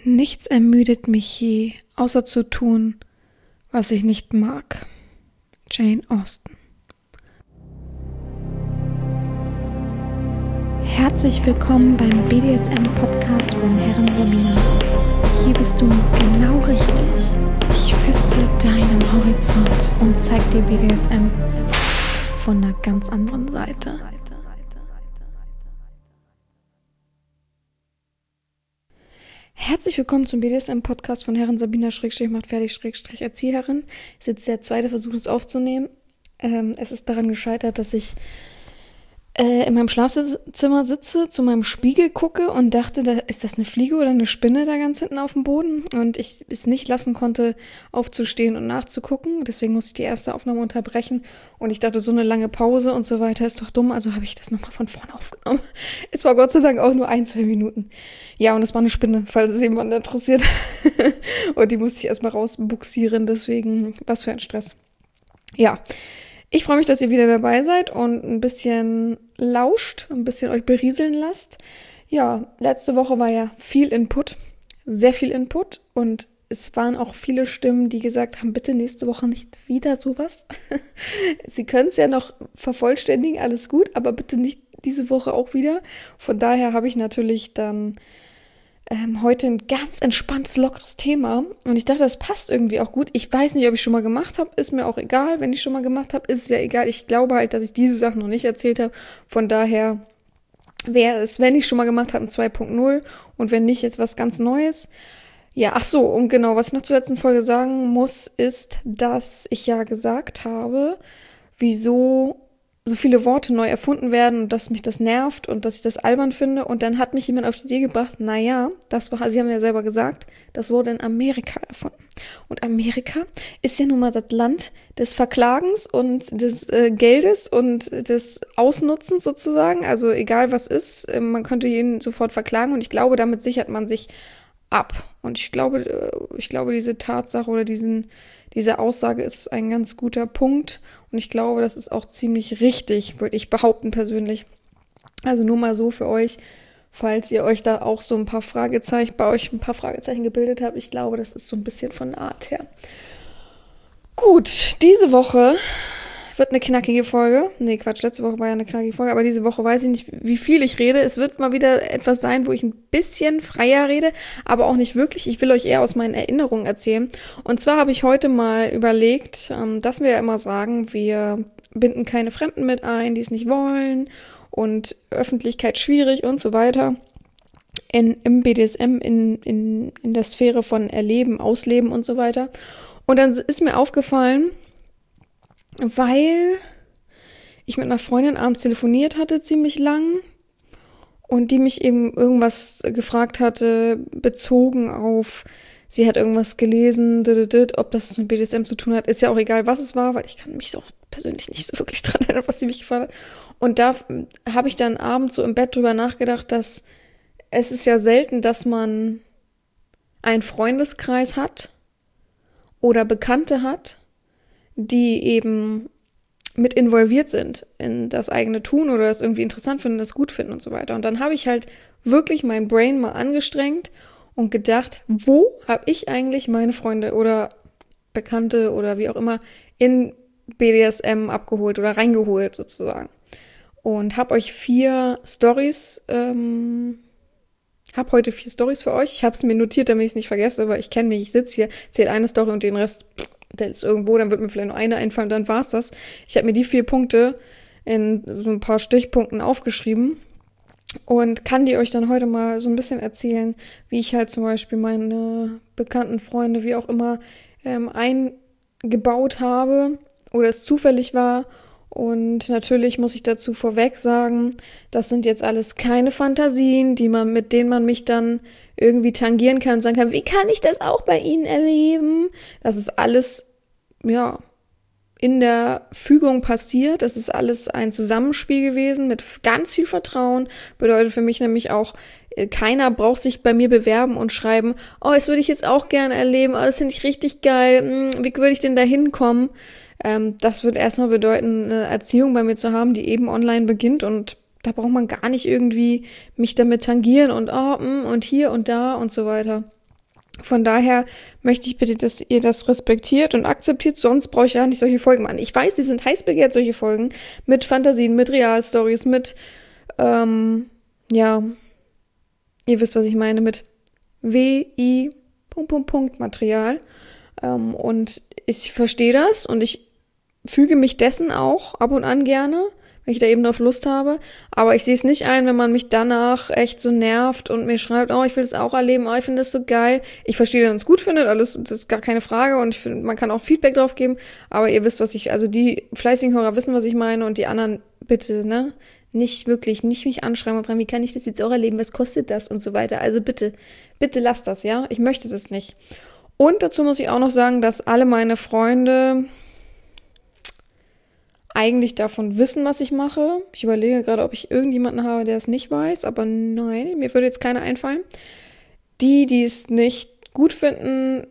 Nichts ermüdet mich je, außer zu tun, was ich nicht mag. Jane Austen. Herzlich willkommen beim BDSM-Podcast von Herren Sabina. Hier bist du genau richtig. Ich feste deinen Horizont und zeig dir BDSM von einer ganz anderen Seite. Herzlich willkommen zum BDSM-Podcast von Herren Sabina macht fertig Erzieherin. Es ist jetzt der zweite Versuch, es aufzunehmen. Es ist daran gescheitert, dass ich in meinem Schlafzimmer sitze, zu meinem Spiegel gucke und dachte, ist das eine Fliege oder eine Spinne da ganz hinten auf dem Boden? Und ich es nicht lassen konnte, aufzustehen und nachzugucken. Deswegen musste ich die erste Aufnahme unterbrechen. Und ich dachte, so eine lange Pause und so weiter ist doch dumm. Also habe ich das nochmal von vorne aufgenommen. Es war Gott sei Dank auch nur 1-2 Minuten. Ja, und es war eine Spinne, falls es jemand interessiert. Und die musste ich erstmal rausbuxieren. Deswegen, was für ein Stress. Ja. Ich freue mich, dass ihr wieder dabei seid und ein bisschen lauscht, ein bisschen euch berieseln lasst. Ja, letzte Woche war ja viel Input, sehr viel Input und es waren auch viele Stimmen, die gesagt haben, bitte nächste Woche nicht wieder sowas. Sie können es ja noch vervollständigen, alles gut, aber bitte nicht diese Woche auch wieder. Von daher habe ich natürlich dann heute ein ganz entspanntes, lockeres Thema. Und ich dachte, das passt irgendwie auch gut. Ich weiß nicht, ob ich schon mal gemacht habe. Ist mir auch egal. Wenn ich schon mal gemacht habe, ist es ja egal. Ich glaube halt, dass ich diese Sachen noch nicht erzählt habe. Von daher wäre es, wenn ich schon mal gemacht habe, ein 2.0 und wenn nicht, jetzt was ganz Neues. Ja, ach so, und genau, was ich noch zur letzten Folge sagen muss, ist, dass ich ja gesagt habe, wieso so viele Worte neu erfunden werden und dass mich das nervt und dass ich das albern finde. Und dann hat mich jemand auf die Idee gebracht, naja, Sie haben ja selber gesagt, das wurde in Amerika erfunden. Und Amerika ist ja nun mal das Land des Verklagens und des Geldes und des Ausnutzens sozusagen. Also egal was ist, man könnte jeden sofort verklagen und ich glaube, damit sichert man sich ab. Und ich glaube, diese Tatsache oder diese Aussage ist ein ganz guter Punkt. Und ich glaube, das ist auch ziemlich richtig, würde ich behaupten persönlich. Also nur mal so für euch, falls ihr euch da auch so ein paar Fragezeichen gebildet habt. Ich glaube, das ist so ein bisschen von der Art her. Gut, diese Woche wird eine knackige Folge. Nee, Quatsch, letzte Woche war ja eine knackige Folge, aber diese Woche weiß ich nicht, wie viel ich rede. Es wird mal wieder etwas sein, wo ich ein bisschen freier rede, aber auch nicht wirklich. Ich will euch eher aus meinen Erinnerungen erzählen. Und zwar habe ich heute mal überlegt, dass wir ja immer sagen, wir binden keine Fremden mit ein, die es nicht wollen und Öffentlichkeit schwierig und so weiter. Im BDSM, in der Sphäre von Erleben, Ausleben und so weiter. Und dann ist mir aufgefallen, weil ich mit einer Freundin abends telefoniert hatte, ziemlich lang, und die mich eben irgendwas gefragt hatte, bezogen auf, sie hat irgendwas gelesen, ob das was mit BDSM zu tun hat. Ist ja auch egal, was es war, weil ich kann mich doch persönlich nicht so wirklich dran erinnern, was sie mich gefragt hat. Und da habe ich dann abends so im Bett drüber nachgedacht, dass es ist ja selten, dass man einen Freundeskreis hat oder Bekannte hat, die eben mit involviert sind in das eigene Tun oder das irgendwie interessant finden, das gut finden und so weiter. Und dann habe ich halt wirklich mein Brain mal angestrengt und gedacht, wo habe ich eigentlich meine Freunde oder Bekannte oder wie auch immer in BDSM abgeholt oder reingeholt sozusagen. Und habe euch 4 Storys, habe heute 4 Storys für euch. Ich habe es mir notiert, damit ich es nicht vergesse, weil ich kenne mich, ich sitze hier, zähle eine Story und den Rest, der ist irgendwo, dann wird mir vielleicht nur eine einfallen, dann war's das. Ich habe mir die 4 Punkte in so ein paar Stichpunkten aufgeschrieben und kann die euch dann heute mal so ein bisschen erzählen, wie ich halt zum Beispiel meine bekannten Freunde, wie auch immer, eingebaut habe oder es zufällig war. Und natürlich muss ich dazu vorweg sagen, das sind jetzt alles keine Fantasien, mit denen man mich dann irgendwie tangieren kann und sagen kann, wie kann ich das auch bei Ihnen erleben? Das ist alles, ja, in der Fügung passiert. Das ist alles ein Zusammenspiel gewesen mit ganz viel Vertrauen. Bedeutet für mich nämlich auch, keiner braucht sich bei mir bewerben und schreiben, oh, das würde ich jetzt auch gerne erleben, oh, das finde ich richtig geil, wie würde ich denn da hinkommen? Das wird erstmal bedeuten, eine Erziehung bei mir zu haben, die eben online beginnt und da braucht man gar nicht irgendwie mich damit tangieren und und hier und da und so weiter. Von daher möchte ich bitte, dass ihr das respektiert und akzeptiert, sonst brauche ich ja nicht solche Folgen machen. Ich weiß, die sind heiß begehrt, solche Folgen, mit Fantasien, mit Realstories, mit, ja, ihr wisst, was ich meine, mit WI, Material. Und ich verstehe das und ich füge mich dessen auch ab und an gerne, wenn ich da eben drauf Lust habe. Aber ich sehe es nicht ein, wenn man mich danach echt so nervt und mir schreibt, oh, ich will das auch erleben, oh, ich finde das so geil. Ich verstehe, dass man es gut findet, alles, das ist gar keine Frage und ich finde, man kann auch Feedback drauf geben. Aber ihr wisst, also die fleißigen Hörer wissen, was ich meine und die anderen bitte, ne? Nicht mich anschreiben und fragen, wie kann ich das jetzt auch erleben, was kostet das und so weiter. Also bitte lasst das, ja? Ich möchte das nicht. Und dazu muss ich auch noch sagen, dass alle meine Freunde eigentlich davon wissen, was ich mache. Ich überlege gerade, ob ich irgendjemanden habe, der es nicht weiß, aber nein, mir würde jetzt keiner einfallen. Die es nicht gut finden,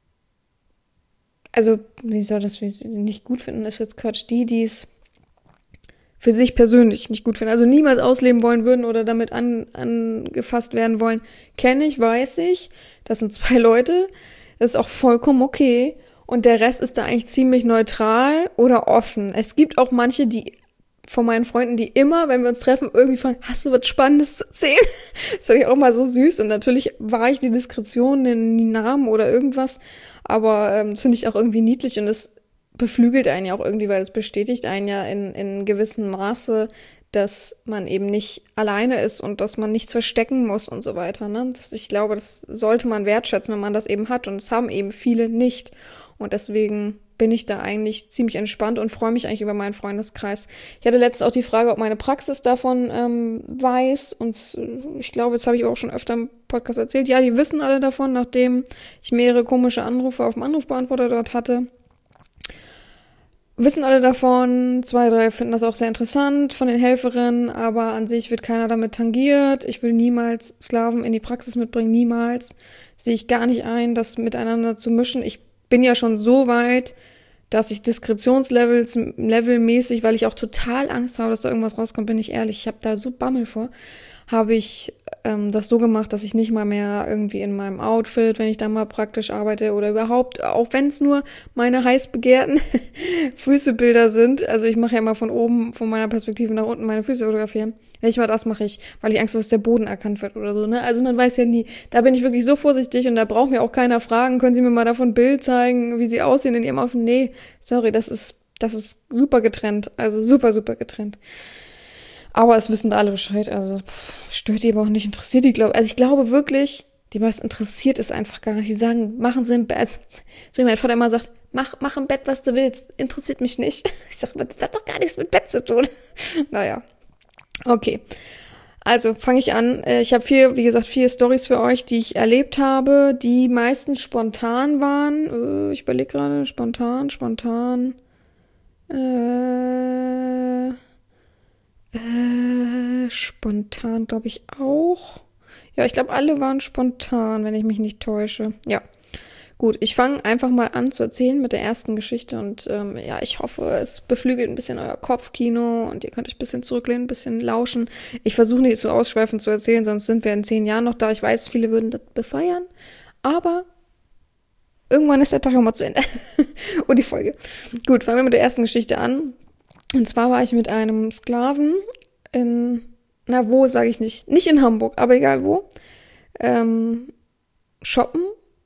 also, wie sie nicht gut finden, ist jetzt Quatsch. Die es für sich persönlich nicht gut finden, also niemals ausleben wollen würden oder damit angefasst werden wollen, kenne ich, weiß ich. Das sind 2 Leute. Das ist auch vollkommen okay. Und der Rest ist da eigentlich ziemlich neutral oder offen. Es gibt auch manche, die von meinen Freunden, die immer, wenn wir uns treffen, irgendwie fragen, hast du was Spannendes zu erzählen? Das fand ich auch mal so süß. Und natürlich war ich die Diskretion, in die Namen oder irgendwas. Aber das finde ich auch irgendwie niedlich und das beflügelt einen ja auch irgendwie, weil es bestätigt einen ja in gewissem Maße, dass man eben nicht alleine ist und dass man nichts verstecken muss und so weiter. Ne? Ich glaube, das sollte man wertschätzen, wenn man das eben hat. Und das haben eben viele nicht. Und deswegen bin ich da eigentlich ziemlich entspannt und freue mich eigentlich über meinen Freundeskreis. Ich hatte letztens auch die Frage, ob meine Praxis davon weiß. Und ich glaube, das habe ich auch schon öfter im Podcast erzählt. Ja, die wissen alle davon, nachdem ich mehrere komische Anrufe auf dem Anrufbeantworter dort hatte. Wissen alle davon, 2, 3 finden das auch sehr interessant von den Helferinnen, aber an sich wird keiner damit tangiert. Ich will niemals Sklaven in die Praxis mitbringen, niemals. Sehe ich gar nicht ein, das miteinander zu mischen. Ich bin ja schon so weit, dass ich levelmäßig, weil ich auch total Angst habe, dass da irgendwas rauskommt, bin ich ehrlich, ich habe da so Bammel vor, habe ich das so gemacht, dass ich nicht mal mehr irgendwie in meinem Outfit, wenn ich da mal praktisch arbeite oder überhaupt, auch wenn es nur meine heiß begehrten Füßebilder sind, also ich mache ja mal von oben, von meiner Perspektive nach unten meine Füße fotografieren, nicht mal das mache ich, weil ich Angst habe, dass der Boden erkannt wird oder so, ne, also man weiß ja nie, da bin ich wirklich so vorsichtig und da braucht mir auch keiner fragen, können Sie mir mal davon ein Bild zeigen, wie Sie aussehen in Ihrem Outfit, nee, sorry, das ist super getrennt, also super getrennt. Aber es wissen da alle Bescheid, also stört die aber auch nicht, interessiert die, also ich glaube wirklich, die meisten interessiert es einfach gar nicht. Die sagen, machen Sie im Bett, also, so wie mein Vater immer sagt, mach im Bett, was du willst, interessiert mich nicht. Ich sage, das hat doch gar nichts mit Bett zu tun. Naja, okay. Also fange ich an. Ich habe wie gesagt, 4 Storys für euch, die ich erlebt habe, die meistens spontan waren. Ich überlege gerade, spontan. Spontan glaube ich auch. Ja, ich glaube, alle waren spontan, wenn ich mich nicht täusche. Ja, gut, ich fange einfach mal an zu erzählen mit der ersten Geschichte und ja, ich hoffe, es beflügelt ein bisschen euer Kopfkino und ihr könnt euch ein bisschen zurücklehnen, ein bisschen lauschen. Ich versuche nicht so ausschweifend zu erzählen, sonst sind wir in 10 Jahren noch da. Ich weiß, viele würden das befeiern, aber irgendwann ist der Tag auch mal zu Ende. Und die Folge. Gut, fangen wir mit der ersten Geschichte an. Und zwar war ich mit einem Sklaven wo, sage ich nicht. Nicht in Hamburg, aber egal wo. Shoppen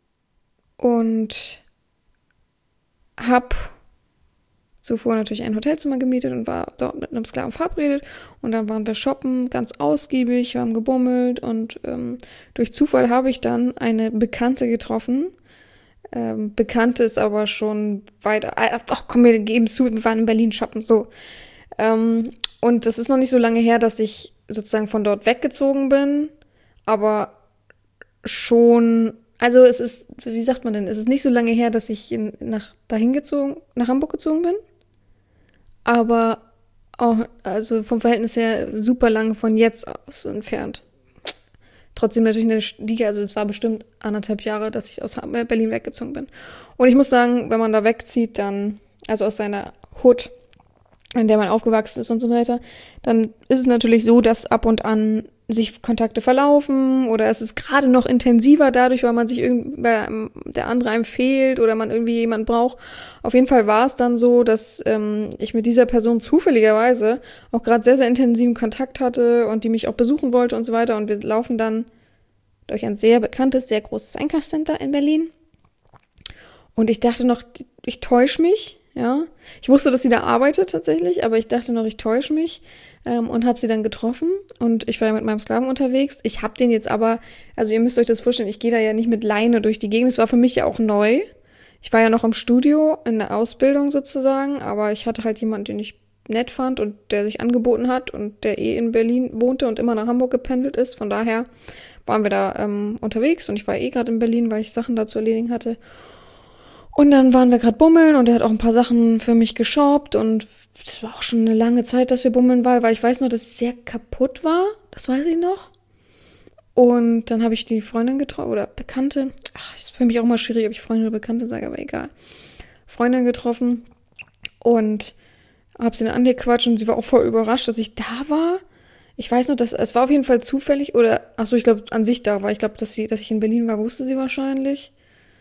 und hab zuvor natürlich ein Hotelzimmer gemietet und war dort mit einem Sklaven verabredet. Und dann waren wir shoppen, ganz ausgiebig, haben gebummelt und durch Zufall habe ich dann eine Bekannte getroffen. Bekannte ist aber schon weiter. Ach komm, wir geben zu, wir waren in Berlin shoppen, so. Und das ist noch nicht so lange her, dass ich sozusagen von dort weggezogen bin, aber schon, also es ist, wie sagt man denn, es ist nicht so lange her, dass ich nach Hamburg gezogen bin, aber auch, also vom Verhältnis her super lange von jetzt aus entfernt. Trotzdem natürlich eine Stiege, also es war bestimmt 1,5 Jahre, dass ich aus Berlin weggezogen bin. Und ich muss sagen, wenn man da wegzieht, dann, also aus seiner Hood, in der man aufgewachsen ist und so weiter, dann ist es natürlich so, dass ab und an sich Kontakte verlaufen oder es ist gerade noch intensiver dadurch, weil man sich weil der andere einem fehlt oder man irgendwie jemanden braucht. Auf jeden Fall war es dann so, dass ich mit dieser Person zufälligerweise auch gerade sehr, sehr intensiven Kontakt hatte und die mich auch besuchen wollte und so weiter. Und wir laufen dann durch ein sehr bekanntes, sehr großes Einkaufscenter in Berlin. Und ich dachte noch, ich täusche mich, ja. Ich wusste, dass sie da arbeitet tatsächlich, aber ich dachte noch, ich täusche mich und habe sie dann getroffen. Und ich war ja mit meinem Sklaven unterwegs. Ich habe den jetzt aber, also ihr müsst euch das vorstellen, ich gehe da ja nicht mit Leine durch die Gegend. Es war für mich ja auch neu. Ich war ja noch im Studio, in der Ausbildung sozusagen, aber ich hatte halt jemanden, den ich nett fand und der sich angeboten hat und der in Berlin wohnte und immer nach Hamburg gependelt ist. Von daher waren wir da unterwegs und ich war gerade in Berlin, weil ich Sachen da zu erledigen hatte. Und dann waren wir gerade bummeln und er hat auch ein paar Sachen für mich geshoppt und es war auch schon eine lange Zeit, dass wir bummeln waren, weil ich weiß noch, dass es sehr kaputt war. Das weiß ich noch. Und dann habe ich die Freundin getroffen oder Bekannte. Ach, ist für mich auch mal schwierig, ob ich Freundin oder Bekannte sage, aber egal. Freundin getroffen und habe sie dann angequatscht und sie war auch voll überrascht, dass ich da war. Ich weiß noch, dass es war auf jeden Fall zufällig oder, ach so, ich glaube an sich da war. Ich glaube, dass ich in Berlin war, wusste sie wahrscheinlich.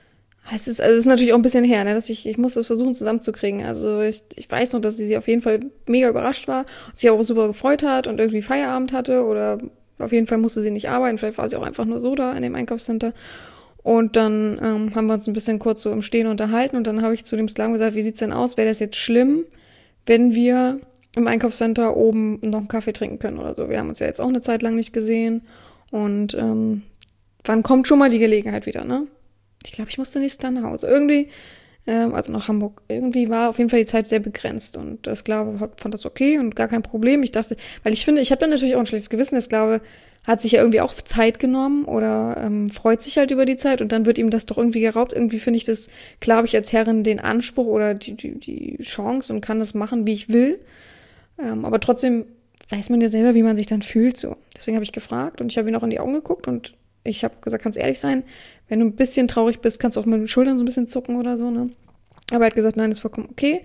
Es ist natürlich auch ein bisschen her, ne, dass ich muss das versuchen zusammenzukriegen. Also ich weiß noch, dass sie auf jeden Fall mega überrascht war und sich auch super gefreut hat und irgendwie Feierabend hatte oder auf jeden Fall musste sie nicht arbeiten. Vielleicht war sie auch einfach nur so da in dem Einkaufscenter. Und dann haben wir uns ein bisschen kurz so im Stehen unterhalten und dann habe ich zu dem Sklaven gesagt, wie sieht's denn aus? Wäre das jetzt schlimm, wenn wir im Einkaufscenter oben noch einen Kaffee trinken können oder so? Wir haben uns ja jetzt auch eine Zeit lang nicht gesehen und wann kommt schon mal die Gelegenheit wieder, ne? Ich glaube, ich musste nächstes Jahr nach Hause. Irgendwie, also nach Hamburg. Irgendwie war auf jeden Fall die Zeit sehr begrenzt. Und der Sklave fand das okay und gar kein Problem. Ich dachte, weil ich finde, ich habe dann natürlich auch ein schlechtes Gewissen. Der Sklave hat sich ja irgendwie auch Zeit genommen oder freut sich halt über die Zeit und dann wird ihm das doch irgendwie geraubt. Irgendwie finde ich das, klar habe ich als Herrin den Anspruch oder die Chance und kann das machen, wie ich will. Aber trotzdem weiß man ja selber, wie man sich dann fühlt. So. Deswegen habe ich gefragt und ich habe ihn auch in die Augen geguckt und ich habe gesagt, kannst ehrlich sein, wenn du ein bisschen traurig bist, kannst du auch mit den Schultern so ein bisschen zucken oder so, ne? Aber er hat gesagt, nein, ist vollkommen okay.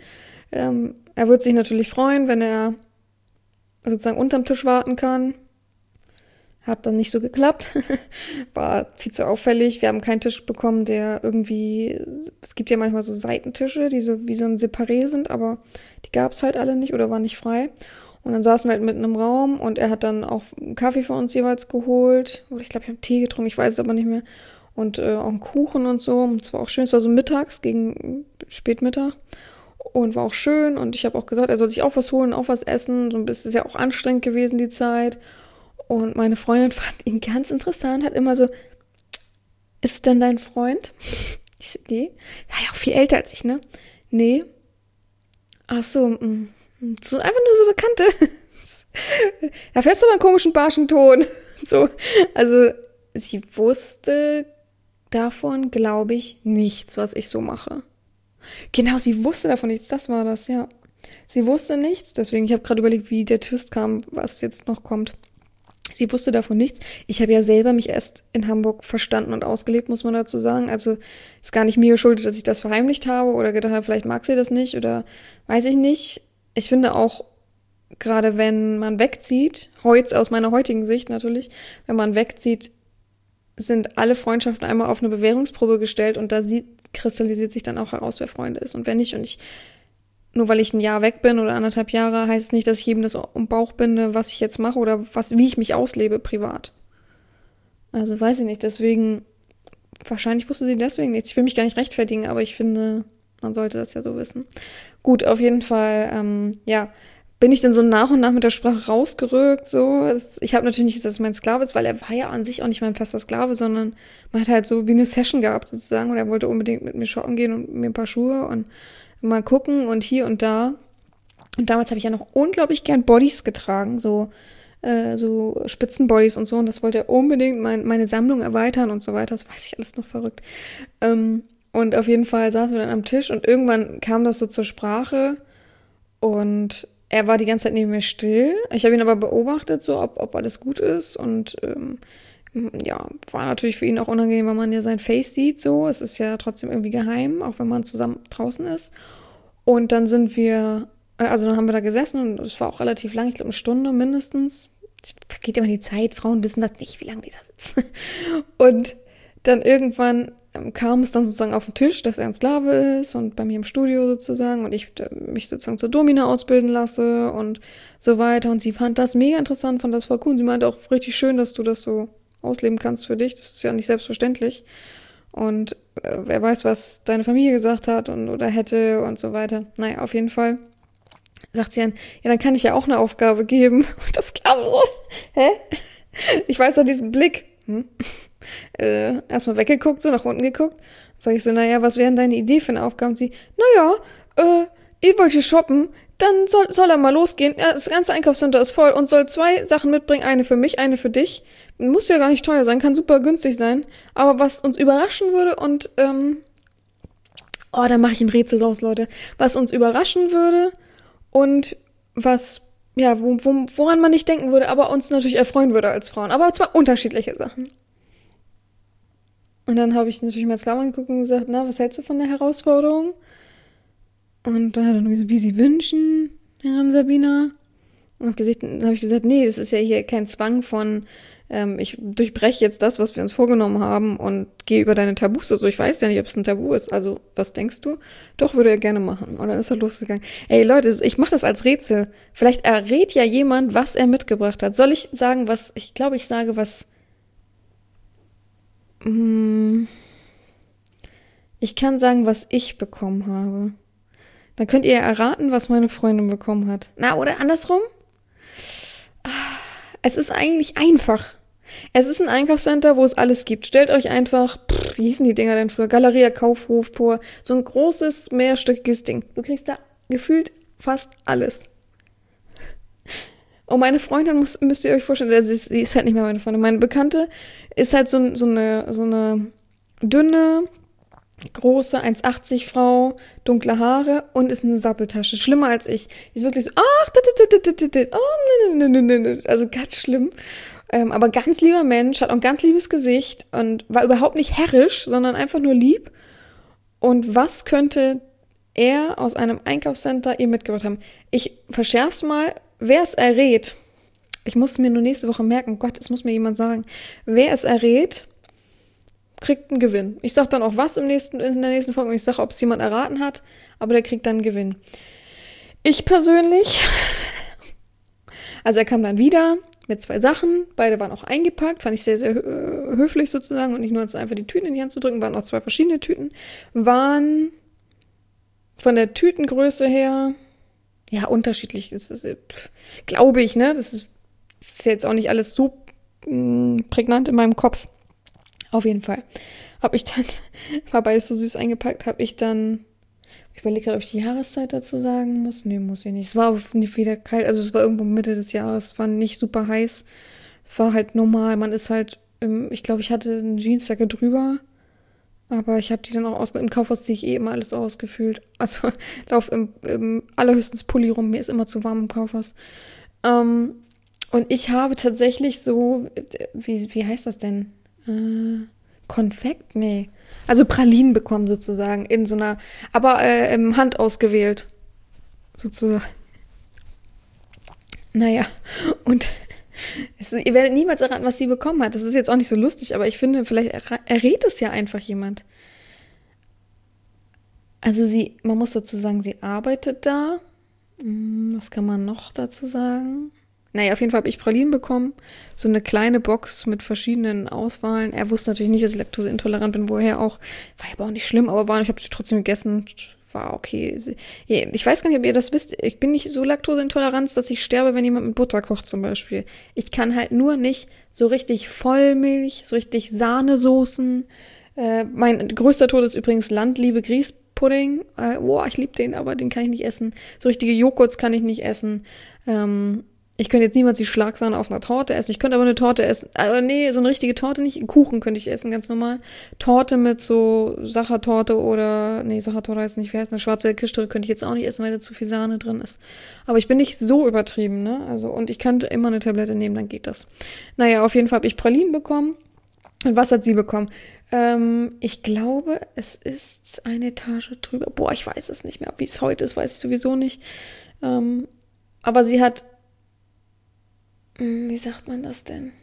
Er wird sich natürlich freuen, wenn er sozusagen unterm Tisch warten kann. Hat dann nicht so geklappt. War viel zu auffällig. Wir haben keinen Tisch bekommen, der irgendwie, es gibt ja manchmal so Seitentische, die so wie so ein Separé sind, aber die gab es halt alle nicht oder waren nicht frei. Und dann saßen wir halt mitten im Raum und er hat dann auch einen Kaffee für uns jeweils geholt. Oder ich glaube, ich habe Tee getrunken, ich weiß es aber nicht mehr. Und auch einen Kuchen und so. Und es war auch schön, es war so mittags, gegen Spätmittag. Und war auch schön. Und ich habe auch gesagt, er soll sich auch was holen, auch was essen. So ein bisschen ist ja auch anstrengend gewesen, die Zeit. Und meine Freundin fand ihn ganz interessant, hat immer so, ist es denn dein Freund? Ich so, nee. Ja, auch viel älter als ich, ne? Nee. Ach so, so einfach nur so Bekannte. Da fährst du aber einen komischen Barschenton. So, also sie wusste davon, glaube ich, nichts, was ich so mache. Genau, sie wusste davon nichts, das war das, ja. Sie wusste nichts, deswegen, ich habe gerade überlegt, wie der Twist kam, was jetzt noch kommt. Sie wusste davon nichts. Ich habe ja selber mich erst in Hamburg verstanden und ausgelebt, muss man dazu sagen. Also ist gar nicht mir geschuldet, dass ich das verheimlicht habe oder gedacht habe, vielleicht mag sie das nicht oder weiß ich nicht. Ich finde auch, gerade wenn man wegzieht, aus meiner heutigen Sicht natürlich, wenn man wegzieht, sind alle Freundschaften einmal auf eine Bewährungsprobe gestellt und da kristallisiert sich dann auch heraus, wer Freunde ist und wer nicht. Und nur weil ich ein Jahr weg bin oder 1,5 Jahre, heißt es nicht, dass ich jedem das um Bauch binde, was ich jetzt mache oder wie ich mich auslebe privat. Also weiß ich nicht, deswegen, wahrscheinlich wusste sie deswegen nichts. Ich will mich gar nicht rechtfertigen, aber ich finde, man sollte das ja so wissen. Gut, auf jeden Fall, bin ich dann so nach und nach mit der Sprache rausgerückt, so. Ich habe natürlich nicht gesagt, dass es mein Sklave ist, weil er war ja an sich auch nicht mein fester Sklave, sondern man hat halt so wie eine Session gehabt sozusagen und er wollte unbedingt mit mir shoppen gehen und mir ein paar Schuhe und mal gucken und hier und da. Und damals habe ich ja noch unglaublich gern Bodies getragen, so Spitzenbodies und so und das wollte er unbedingt meine Sammlung erweitern und so weiter, das weiß ich alles noch verrückt. Und auf jeden Fall saßen wir dann am Tisch und irgendwann kam das so zur Sprache und er war die ganze Zeit neben mir still. Ich habe ihn aber beobachtet, so ob alles gut ist. Und war natürlich für ihn auch unangenehm, weil man ja sein Face sieht. So, es ist ja trotzdem irgendwie geheim, auch wenn man zusammen draußen ist. Und dann dann haben wir da gesessen und es war auch relativ lang, ich glaube 1 Stunde mindestens. es vergeht immer die Zeit, Frauen wissen das nicht, wie lange die da sitzen. Und dann irgendwann kam es dann sozusagen auf den Tisch, dass er ein Sklave ist und bei mir im Studio sozusagen und ich mich sozusagen zur Domina ausbilden lasse und so weiter. Und sie fand das mega interessant, fand das voll cool. Und sie meinte auch richtig schön, dass du das so ausleben kannst für dich. Das ist ja nicht selbstverständlich. Und wer weiß, was deine Familie gesagt hat und oder hätte und so weiter. Naja, auf jeden Fall sagt sie dann, ja, dann kann ich ja auch eine Aufgabe geben. Und das kam so, hä? Ich weiß doch diesen Blick. Erstmal weggeguckt, so nach unten geguckt. Sag ich so, naja, was wäre denn deine Idee für eine Aufgabe? Und sie, naja, ihr wollt hier shoppen, dann soll er mal losgehen. Ja, das ganze Einkaufscenter ist voll und soll 2 Sachen mitbringen, eine für mich, eine für dich. Muss ja gar nicht teuer sein, kann super günstig sein. Aber was uns überraschen würde und, da mache ich ein Rätsel draus, Leute. Was uns überraschen würde und was, ja, woran man nicht denken würde, aber uns natürlich erfreuen würde als Frauen. Aber zwar unterschiedliche Sachen. Und dann habe ich natürlich mal Slam angeguckt und gesagt, na, was hältst du von der Herausforderung? Und dann hat er gesagt, wie sie wünschen, Herrin Sabina. Und dann habe ich gesagt, nee, das ist ja hier kein Zwang von, ich durchbreche jetzt das, was wir uns vorgenommen haben und gehe über deine Tabus. Also ich weiß ja nicht, ob es ein Tabu ist. Also, was denkst du? Doch, würde er gerne machen. Und dann ist er losgegangen. Ey, Leute, ich mache das als Rätsel. Vielleicht errät ja jemand, was er mitgebracht hat. Soll ich sagen, was, ich glaube, ich sage, was, ich kann sagen, was ich bekommen habe. Dann könnt ihr erraten, was meine Freundin bekommen hat. Na, oder andersrum? Es ist eigentlich einfach. Es ist ein Einkaufscenter, wo es alles gibt. Stellt euch einfach, wie hießen die Dinger denn früher? Galeria Kaufhof vor. So ein großes, mehrstöckiges Ding. Du kriegst da gefühlt fast alles. Und meine Freundin müsst ihr euch vorstellen, sie ist halt nicht mehr meine Freundin. Meine Bekannte ist halt so eine dünne, große 1,80 Frau, dunkle Haare und ist eine Sappeltasche. Schlimmer als ich. Die ist wirklich so, also ganz schlimm. Aber ganz lieber Mensch, hat auch ein ganz liebes Gesicht und war überhaupt nicht herrisch, sondern einfach nur lieb. Und was könnte er aus einem Einkaufscenter ihr mitgebracht haben? Ich verschärf's mal, wer es errät, ich muss es mir nur nächste Woche merken, Gott, es muss mir jemand sagen, wer es errät, kriegt einen Gewinn. Ich sag dann auch was in der nächsten Folge und ich sage, ob es jemand erraten hat, aber der kriegt dann einen Gewinn. Ich persönlich, also er kam dann wieder mit 2 Sachen, beide waren auch eingepackt, fand ich sehr, sehr höflich sozusagen und nicht nur einfach die Tüten in die Hand zu drücken, waren auch 2 verschiedene Tüten, waren von der Tütengröße her, ja, unterschiedlich, das ist, glaube ich, ne, das ist jetzt auch nicht alles so prägnant in meinem Kopf. Auf jeden Fall. Habe ich dann, war beides so süß eingepackt, ich überlege gerade, ob ich die Jahreszeit dazu sagen muss. Nee, muss ich nicht. Es war nicht wieder kalt, also es war irgendwo Mitte des Jahres, es war nicht super heiß. Es war halt normal, man ist halt, ich glaube, ich hatte eine Jeansjacke drüber, aber ich habe die dann auch im Kaufhaus ziehe ich immer alles ausgefühlt. Also lauf im allerhöchstens Pulli rum, mir ist immer zu warm im Kaufhaus. Und ich habe tatsächlich so, wie heißt das denn? Konfekt? Nee. Also Pralinen bekommen sozusagen in so einer, aber Hand ausgewählt. Sozusagen. Naja, und ihr werdet niemals erraten, was sie bekommen hat. Das ist jetzt auch nicht so lustig, aber ich finde, vielleicht errät es ja einfach jemand. Also man muss dazu sagen, sie arbeitet da. Was kann man noch dazu sagen? Naja, auf jeden Fall habe ich Pralinen bekommen. So eine kleine Box mit verschiedenen Auswahlen. Er wusste natürlich nicht, dass ich laktoseintolerant bin, woher auch. War aber auch nicht schlimm, aber ich habe sie trotzdem gegessen. War okay. Ich weiß gar nicht, ob ihr das wisst. Ich bin nicht so laktoseintolerant, dass ich sterbe, wenn jemand mit Butter kocht zum Beispiel. Ich kann halt nur nicht so richtig Vollmilch, so richtig Sahnesoßen. Mein größter Tod ist übrigens Landliebe Grießpudding. Ich liebe den, aber den kann ich nicht essen. So richtige Joghurts kann ich nicht essen. Ich könnte jetzt niemals die Schlagsahne auf einer Torte essen. Ich könnte aber eine Torte essen. Aber nee, so eine richtige Torte nicht. Kuchen könnte ich essen, ganz normal. Torte mit so Sachertorte oder, nee, Sachertorte heißt nicht, wie heißt eine Schwarzwaldkirschtorte könnte ich jetzt auch nicht essen, weil da zu viel Sahne drin ist. Aber ich bin nicht so übertrieben, ne? Also, und ich könnte immer eine Tablette nehmen, dann geht das. Naja, auf jeden Fall habe ich Pralinen bekommen. Und was hat sie bekommen? Ich glaube, es ist eine Etage drüber. Boah, ich weiß es nicht mehr. Wie es heute ist, weiß ich sowieso nicht. Aber sie hat Wie sagt man das denn?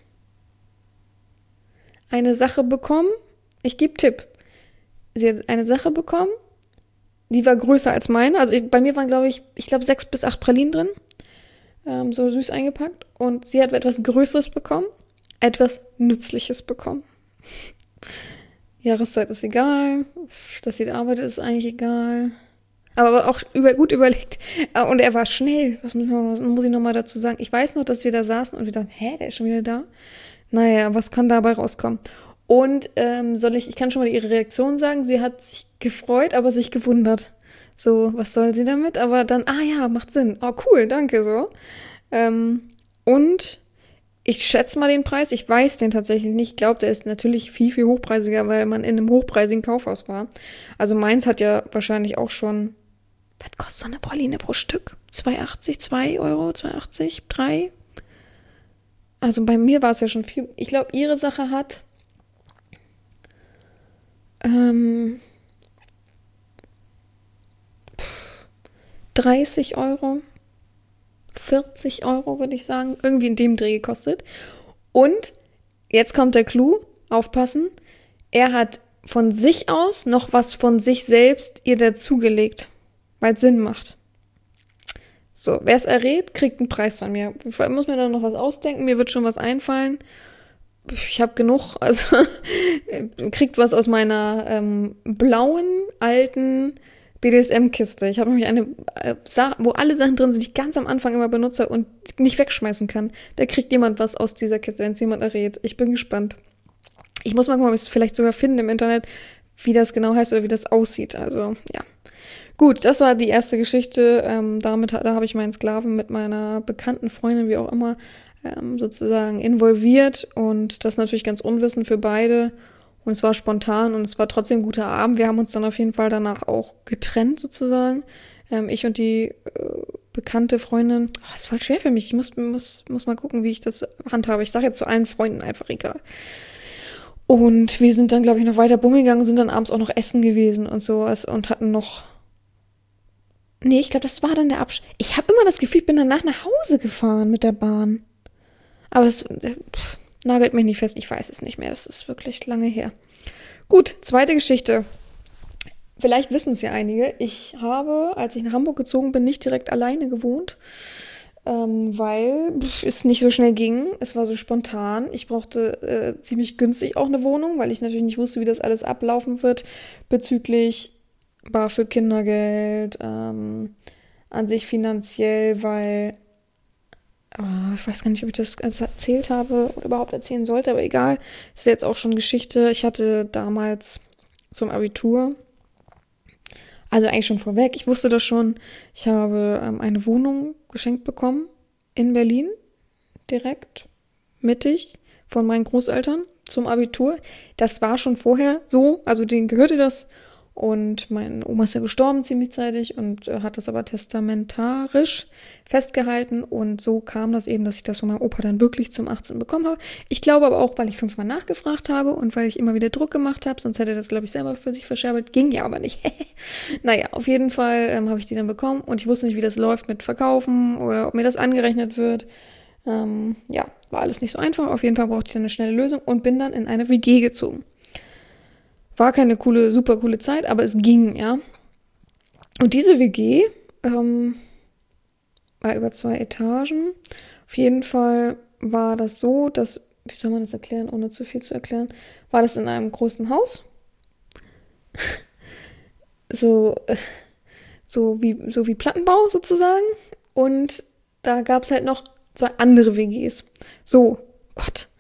Eine Sache bekommen. Ich gebe Tipp. Sie hat eine Sache bekommen, die war größer als meine. Also bei mir waren, glaube ich 6 bis 8 Pralinen drin. So süß eingepackt. Und sie hat etwas Größeres bekommen. Etwas Nützliches bekommen. Jahreszeit ist egal. Dass sie da arbeitet, ist eigentlich egal. Aber auch gut überlegt. Und er war schnell. Was muss ich nochmal dazu sagen? Ich weiß noch, dass wir da saßen und wir dachten, der ist schon wieder da? Naja, was kann dabei rauskommen? Und ich kann schon mal ihre Reaktion sagen. Sie hat sich gefreut, aber sich gewundert. So, was soll sie damit? Aber dann, ja, macht Sinn. Oh, cool, danke, so. Und ich schätze mal den Preis. Ich weiß den tatsächlich nicht. Ich glaube, der ist natürlich viel, viel hochpreisiger, weil man in einem hochpreisigen Kaufhaus war. Also meins hat ja wahrscheinlich auch schon, was kostet so eine Praline pro Stück? 2,80, 2 Euro, 2,80, 3? Also bei mir war es ja schon viel. Ich glaube, ihre Sache hat 30 Euro, 40 Euro, würde ich sagen, irgendwie in dem Dreh gekostet. Und jetzt kommt der Clou, aufpassen, er hat von sich aus noch was von sich selbst ihr dazugelegt, weil es Sinn macht. So, wer es errät, kriegt einen Preis von mir. Ich muss mir dann noch was ausdenken, mir wird schon was einfallen. Ich habe genug, also kriegt was aus meiner blauen, alten BDSM-Kiste. Ich habe nämlich eine, wo alle Sachen drin sind, die ich ganz am Anfang immer benutze und nicht wegschmeißen kann. Da kriegt jemand was aus dieser Kiste, wenn es jemand errät. Ich bin gespannt. Ich muss mal gucken, ob ich es vielleicht sogar finde im Internet, wie das genau heißt oder wie das aussieht. Also, ja. Gut, das war die erste Geschichte. Da habe ich meinen Sklaven mit meiner bekannten Freundin, wie auch immer, sozusagen involviert. Und das natürlich ganz unwissend für beide. Und es war spontan und es war trotzdem ein guter Abend. Wir haben uns dann auf jeden Fall danach auch getrennt, sozusagen. Ich und die bekannte Freundin. Oh, ist voll schwer für mich. Ich muss mal gucken, wie ich das handhabe. Ich sage jetzt zu allen Freunden einfach egal. Und wir sind dann, glaube ich, noch weiter bummeln gegangen und sind dann abends auch noch essen gewesen und sowas und hatten noch. Nee, ich glaube, das war dann der Abschluss. Ich habe immer das Gefühl, ich bin danach nach Hause gefahren mit der Bahn. Aber das nagelt mich nicht fest. Ich weiß es nicht mehr. Das ist wirklich lange her. Gut, zweite Geschichte. Vielleicht wissen es ja einige. Ich habe, als ich nach Hamburg gezogen bin, nicht direkt alleine gewohnt, weil es nicht so schnell ging. Es war so spontan. Ich brauchte ziemlich günstig auch eine Wohnung, weil ich natürlich nicht wusste, wie das alles ablaufen wird bezüglich BAföG, Kindergeld, an sich finanziell, weil ich weiß gar nicht, ob ich das erzählt habe oder überhaupt erzählen sollte, aber egal. Ist jetzt auch schon Geschichte. Ich hatte damals zum Abitur, also eigentlich schon vorweg, ich wusste das schon, ich habe eine Wohnung geschenkt bekommen in Berlin, direkt, mittig, von meinen Großeltern zum Abitur. Das war schon vorher so, also denen gehörte das. Und meine Oma ist ja gestorben ziemlich zeitig und hat das aber testamentarisch festgehalten. Und so kam das eben, dass ich das von meinem Opa dann wirklich zum 18 bekommen habe. Ich glaube aber auch, weil ich 5-mal nachgefragt habe und weil ich immer wieder Druck gemacht habe. Sonst hätte er das, glaube ich, selber für sich verscherbelt. Ging ja aber nicht. Naja, auf jeden Fall habe ich die dann bekommen. Und ich wusste nicht, wie das läuft mit Verkaufen oder ob mir das angerechnet wird. Ja, war alles nicht so einfach. Auf jeden Fall brauchte ich dann eine schnelle Lösung und bin dann in eine WG gezogen. War keine super coole Zeit, aber es ging, ja. Und diese WG war über 2 Etagen. Auf jeden Fall war das so, dass, wie soll man das erklären, ohne zu viel zu erklären, war das in einem großen Haus. so wie Plattenbau sozusagen. Und da gab es halt noch 2 andere WGs. So, Gott.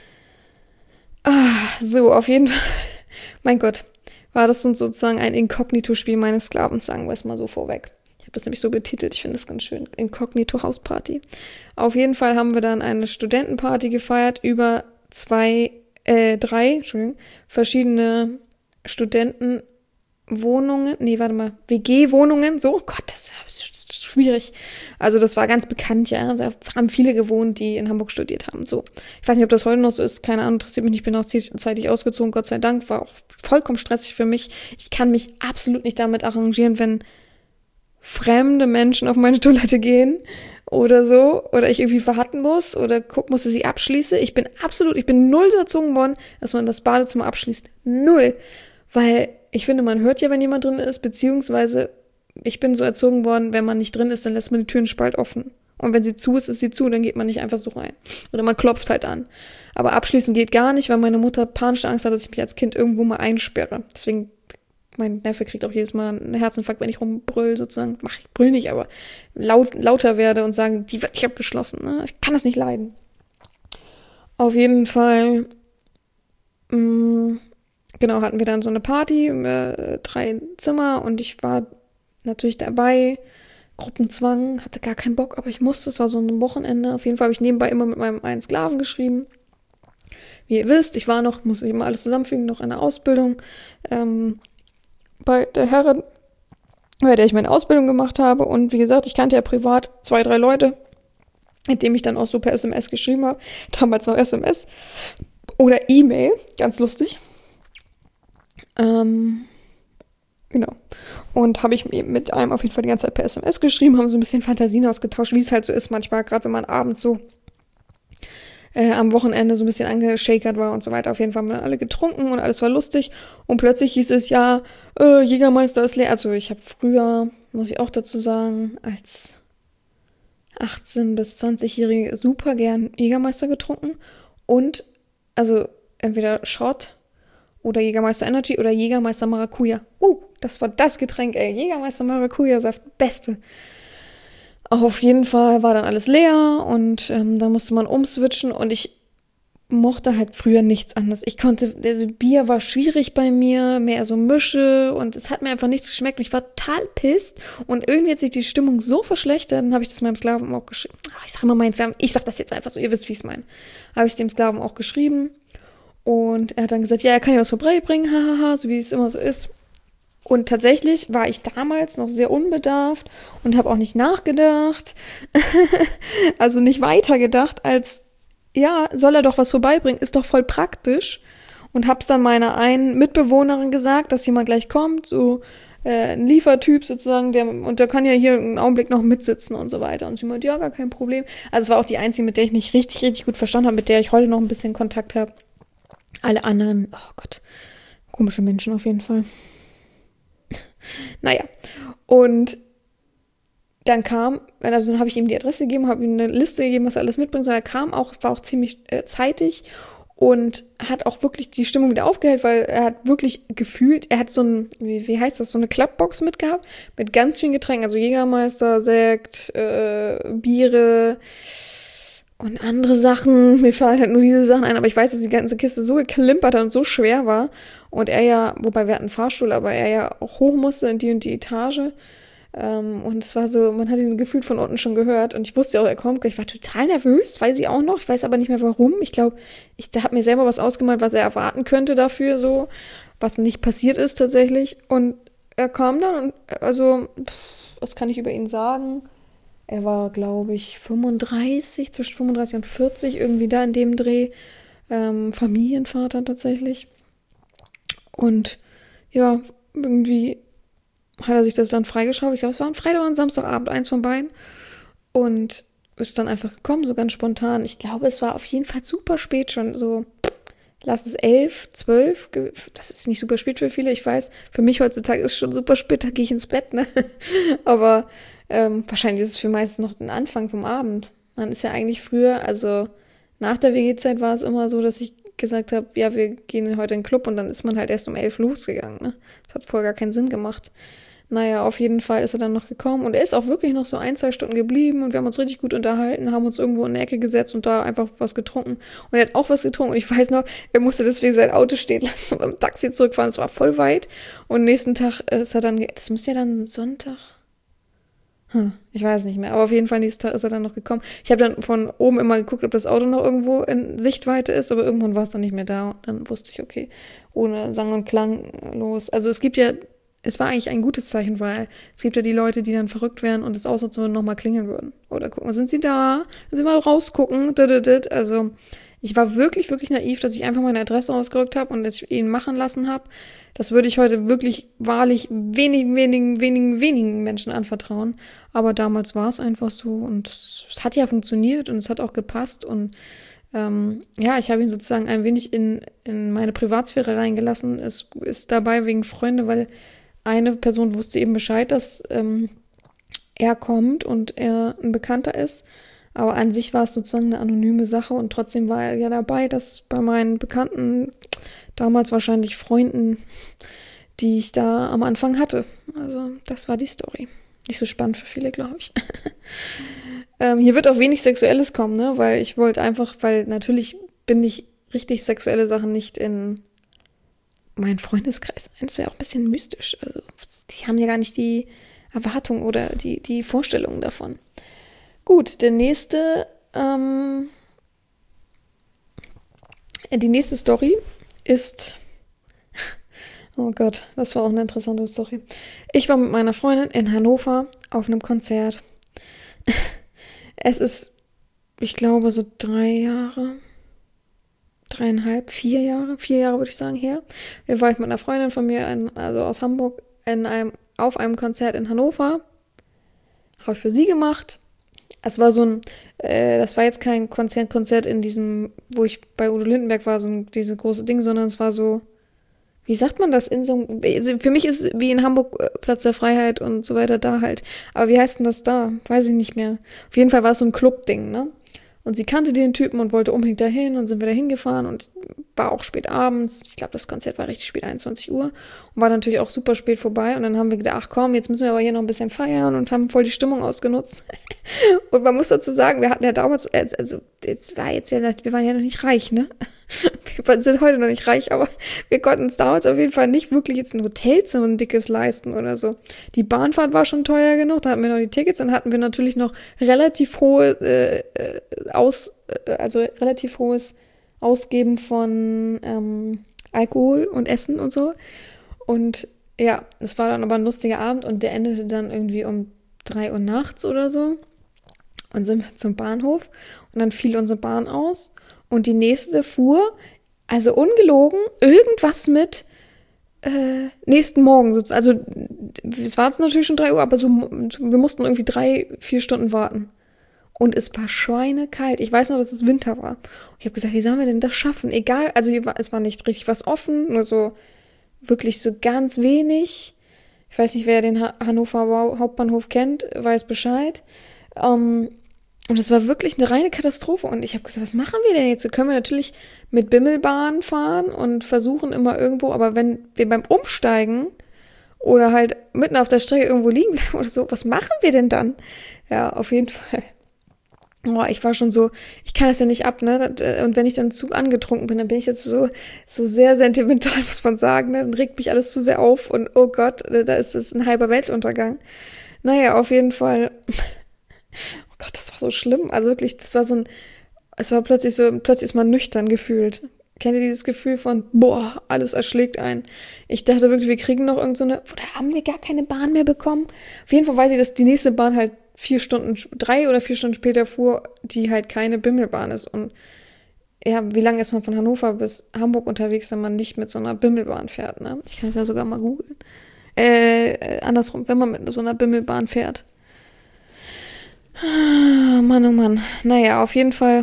So, auf jeden Fall. Mein Gott, war das sozusagen ein Inkognito-Spiel meines Sklavens, sagen wir es mal so vorweg. Ich habe das nämlich so betitelt, ich finde das ganz schön. Inkognito-Hausparty. Auf jeden Fall haben wir dann eine Studentenparty gefeiert über 3 verschiedene WG-Wohnungen, so, oh Gott, das ist schwierig. Also das war ganz bekannt, ja, da haben viele gewohnt, die in Hamburg studiert haben, so. Ich weiß nicht, ob das heute noch so ist, keine Ahnung, interessiert mich nicht, ich bin auch zeitig ausgezogen, Gott sei Dank, war auch vollkommen stressig für mich. Ich kann mich absolut nicht damit arrangieren, wenn fremde Menschen auf meine Toilette gehen oder so, oder ich irgendwie warten muss oder gucken muss, dass ich abschließe. Ich bin null so erzogen worden, dass man das Badezimmer abschließt. Null. Weil ich finde, man hört ja, wenn jemand drin ist, beziehungsweise ich bin so erzogen worden, wenn man nicht drin ist, dann lässt man die Türen spalt offen. Und wenn sie zu ist, ist sie zu, dann geht man nicht einfach so rein. Oder man klopft halt an. Aber abschließen geht gar nicht, weil meine Mutter panische Angst hat, dass ich mich als Kind irgendwo mal einsperre. Deswegen, mein Neffe kriegt auch jedes Mal einen Herzinfarkt, wenn ich rumbrüll, sozusagen. Ich brüll nicht, aber lauter werde und sage, die wird nicht abgeschlossen. Ne? Ich kann das nicht leiden. Auf jeden Fall, genau, hatten wir dann so eine Party, 3 Zimmer und ich war natürlich dabei. Gruppenzwang, hatte gar keinen Bock, aber ich musste, es war so ein Wochenende. Auf jeden Fall habe ich nebenbei immer mit meinem einen Sklaven geschrieben. Wie ihr wisst, muss ich immer alles zusammenfügen, noch eine Ausbildung bei der Herrin, bei der ich meine Ausbildung gemacht habe. Und wie gesagt, ich kannte ja privat 2, 3 Leute, mit denen ich dann auch so per SMS geschrieben habe. Damals noch SMS oder E-Mail, ganz lustig. Genau. Und habe ich mit einem auf jeden Fall die ganze Zeit per SMS geschrieben, haben so ein bisschen Fantasien ausgetauscht, wie es halt so ist manchmal, gerade wenn man abends so am Wochenende so ein bisschen angeschakert war und so weiter. Auf jeden Fall haben wir alle getrunken und alles war lustig. Und plötzlich hieß es, ja, Jägermeister ist leer. Also ich habe früher, muss ich auch dazu sagen, als 18- bis 20-Jährige super gern Jägermeister getrunken. Und, also entweder Shot oder Jägermeister Energy oder Jägermeister Maracuja. Das war das Getränk, ey. Jägermeister Maracuja-Saft, beste. Auf jeden Fall war dann alles leer und da musste man umswitchen und ich mochte halt früher nichts anderes. Also Bier war schwierig bei mir, mehr so Mische und es hat mir einfach nichts geschmeckt und ich war total pisst und irgendwie hat sich die Stimmung so verschlechtert, dann habe ich das meinem Sklaven auch geschrieben. Ich sag das jetzt einfach so, ihr wisst, wie ich es meine. Habe ich es dem Sklaven auch geschrieben und er hat dann gesagt, ja, er kann ja was vorbeibringen, hahaha, so wie es immer so ist. Und tatsächlich war ich damals noch sehr unbedarft und habe auch nicht nachgedacht, also nicht weitergedacht als, ja, soll er doch was vorbeibringen, ist doch voll praktisch. Und hab's dann meiner einen Mitbewohnerin gesagt, dass jemand gleich kommt, so ein Liefertyp sozusagen, der kann ja hier einen Augenblick noch mitsitzen und so weiter. Und sie meinte, ja, gar kein Problem. Also es war auch die einzige, mit der ich mich richtig, richtig gut verstanden habe, mit der ich heute noch ein bisschen Kontakt habe. Alle anderen, oh Gott, komische Menschen auf jeden Fall. Naja, und dann dann habe ich ihm die Adresse gegeben, habe ihm eine Liste gegeben, was er alles mitbringt, sondern er war auch ziemlich zeitig und hat auch wirklich die Stimmung wieder aufgehellt, weil er hat wirklich gefühlt, er hat so wie heißt das, so eine Klappbox mitgehabt, mit ganz vielen Getränken, also Jägermeister, Sekt, Biere und andere Sachen, mir fallen halt nur diese Sachen ein, aber ich weiß, dass die ganze Kiste so geklimpert hat und so schwer war und er ja, wobei wir hatten einen Fahrstuhl, aber er ja auch hoch musste in die und die Etage und es war so, man hat ihn gefühlt von unten schon gehört und ich wusste auch, er kommt, ich war total nervös, weiß ich auch noch, ich weiß aber nicht mehr warum, ich glaube, da hat mir selber was ausgemalt, was er erwarten könnte dafür so, was nicht passiert ist tatsächlich und er kam dann und also, was kann ich über ihn sagen? Er war, glaube ich, 35, zwischen 35 und 40, irgendwie da in dem Dreh. Familienvater tatsächlich. Und ja, irgendwie hat er sich das dann freigeschaufelt. Ich glaube, es war ein Freitag oder ein Samstagabend, eins von beiden. Und ist dann einfach gekommen, so ganz spontan. Ich glaube, es war auf jeden Fall super spät schon, so, lass es 11, 12. Das ist nicht super spät für viele, ich weiß. Für mich heutzutage ist es schon super spät, da gehe ich ins Bett, ne? Aber wahrscheinlich ist es für meistens noch ein Anfang vom Abend. Man ist ja eigentlich früher, also nach der WG-Zeit war es immer so, dass ich gesagt habe, ja, wir gehen heute in den Club und dann ist man halt erst um 11 losgegangen. Ne? Das hat vorher gar keinen Sinn gemacht. Naja, auf jeden Fall ist er dann noch gekommen und er ist auch wirklich noch so 1, 2 Stunden geblieben und wir haben uns richtig gut unterhalten, haben uns irgendwo in eine Ecke gesetzt und da einfach was getrunken. Und er hat auch was getrunken und ich weiß noch, er musste deswegen sein Auto stehen lassen und beim Taxi zurückfahren. Es war voll weit und nächsten Tag ist er dann, das müsste ja dann Sonntag, ich weiß nicht mehr, aber auf jeden Fall nächsten Tag ist er dann noch gekommen. Ich habe dann von oben immer geguckt, ob das Auto noch irgendwo in Sichtweite ist, aber irgendwann war es dann nicht mehr da. Und dann wusste ich, okay, ohne Sang und Klang los. Also es war eigentlich ein gutes Zeichen, weil es gibt ja die Leute, die dann verrückt werden und das ausnutzen und nochmal klingeln würden. Oder gucken, sind sie da? Wenn sie mal rausgucken, also Ich war wirklich, wirklich naiv, dass ich einfach meine Adresse ausgerückt habe und es ihn machen lassen habe. Das würde ich heute wirklich wahrlich wenigen Menschen anvertrauen. Aber damals war es einfach so und es hat ja funktioniert und es hat auch gepasst und ja, ich habe ihn sozusagen ein wenig in meine Privatsphäre reingelassen. Es ist dabei wegen Freunde, weil eine Person wusste eben Bescheid, dass er kommt und er ein Bekannter ist. Aber an sich war es sozusagen eine anonyme Sache und trotzdem war er ja dabei, dass bei meinen Bekannten, damals wahrscheinlich Freunden, die ich da am Anfang hatte. Also das war die Story. Nicht so spannend für viele, glaube ich. Hier wird auch wenig Sexuelles kommen, ne? Weil ich wollte einfach, weil natürlich bin ich richtig sexuelle Sachen nicht in meinen Freundeskreis ein. Das wäre auch ein bisschen mystisch. Also die haben ja gar nicht die Erwartung oder die Vorstellungen davon. Gut, die nächste Story ist, oh Gott, das war auch eine interessante Story. Ich war mit meiner Freundin in Hannover auf einem Konzert. Es ist, ich glaube, so 3,5, 4 Jahre würde ich sagen, her. Da war ich mit einer Freundin von mir, also aus Hamburg, auf einem Konzert in Hannover. Habe ich für sie gemacht. Es war das war jetzt kein Konzert in diesem, wo ich bei Udo Lindenberg war, so dieses große Ding, sondern es war so, wie sagt man das, also für mich ist es wie in Hamburg Platz der Freiheit und so weiter da halt. Aber wie heißt denn das da? Weiß ich nicht mehr. Auf jeden Fall war es so ein Club-Ding, ne? Und sie kannte den Typen und wollte unbedingt dahin und sind wir da hingefahren und war auch spät abends. Ich glaube, das Konzert war richtig spät, 21 Uhr. Und war natürlich auch super spät vorbei. Und dann haben wir gedacht, ach komm, jetzt müssen wir aber hier noch ein bisschen feiern und haben voll die Stimmung ausgenutzt. Und man muss dazu sagen, wir hatten ja damals, also wir waren ja noch nicht reich, ne? Wir sind heute noch nicht reich, aber wir konnten uns damals auf jeden Fall nicht wirklich jetzt ein Hotelzimmer, ein dickes leisten oder so. Die Bahnfahrt war schon teuer genug, da hatten wir noch die Tickets, dann hatten wir natürlich noch relativ relativ hohes Ausgeben von Alkohol und Essen und so. Und ja, es war dann aber ein lustiger Abend und der endete dann irgendwie um 3 Uhr nachts oder so. Und sind wir zum Bahnhof und dann fiel unsere Bahn aus und die nächste fuhr, also ungelogen, irgendwas mit nächsten Morgen. Also es war jetzt natürlich schon 3 Uhr, aber so, wir mussten irgendwie 3-4 Stunden warten. Und es war schweinekalt. Ich weiß noch, dass es Winter war. Und ich habe gesagt, wie sollen wir denn das schaffen? Egal, also es war nicht richtig was offen, nur so wirklich so ganz wenig. Ich weiß nicht, wer den Hannover Hauptbahnhof kennt, weiß Bescheid. Und es war wirklich eine reine Katastrophe. Und ich habe gesagt, was machen wir denn jetzt? So können wir natürlich mit Bimmelbahn fahren und versuchen immer irgendwo, aber wenn wir beim Umsteigen oder halt mitten auf der Strecke irgendwo liegen bleiben oder so, was machen wir denn dann? Ja, auf jeden Fall. Oh, ich war schon so, ich kann das ja nicht ab, ne? Und wenn ich dann zu angetrunken bin, dann bin ich jetzt so sehr sentimental, muss man sagen, ne? Dann regt mich alles zu sehr auf und oh Gott, da ist es ein halber Weltuntergang. Naja, auf jeden Fall. Oh Gott, das war so schlimm. Also wirklich, es war plötzlich ist man nüchtern gefühlt. Kennt ihr dieses Gefühl von, boah, alles erschlägt einen? Ich dachte wirklich, wir kriegen noch oder haben wir gar keine Bahn mehr bekommen? Auf jeden Fall weiß ich, dass die nächste Bahn halt 3 oder 4 Stunden später fuhr, die halt keine Bimmelbahn ist. Und ja, wie lange ist man von Hannover bis Hamburg unterwegs, wenn man nicht mit so einer Bimmelbahn fährt, ne? Ich kann es ja sogar mal googeln. Andersrum, wenn man mit so einer Bimmelbahn fährt. Mann, oh Mann. Naja, auf jeden Fall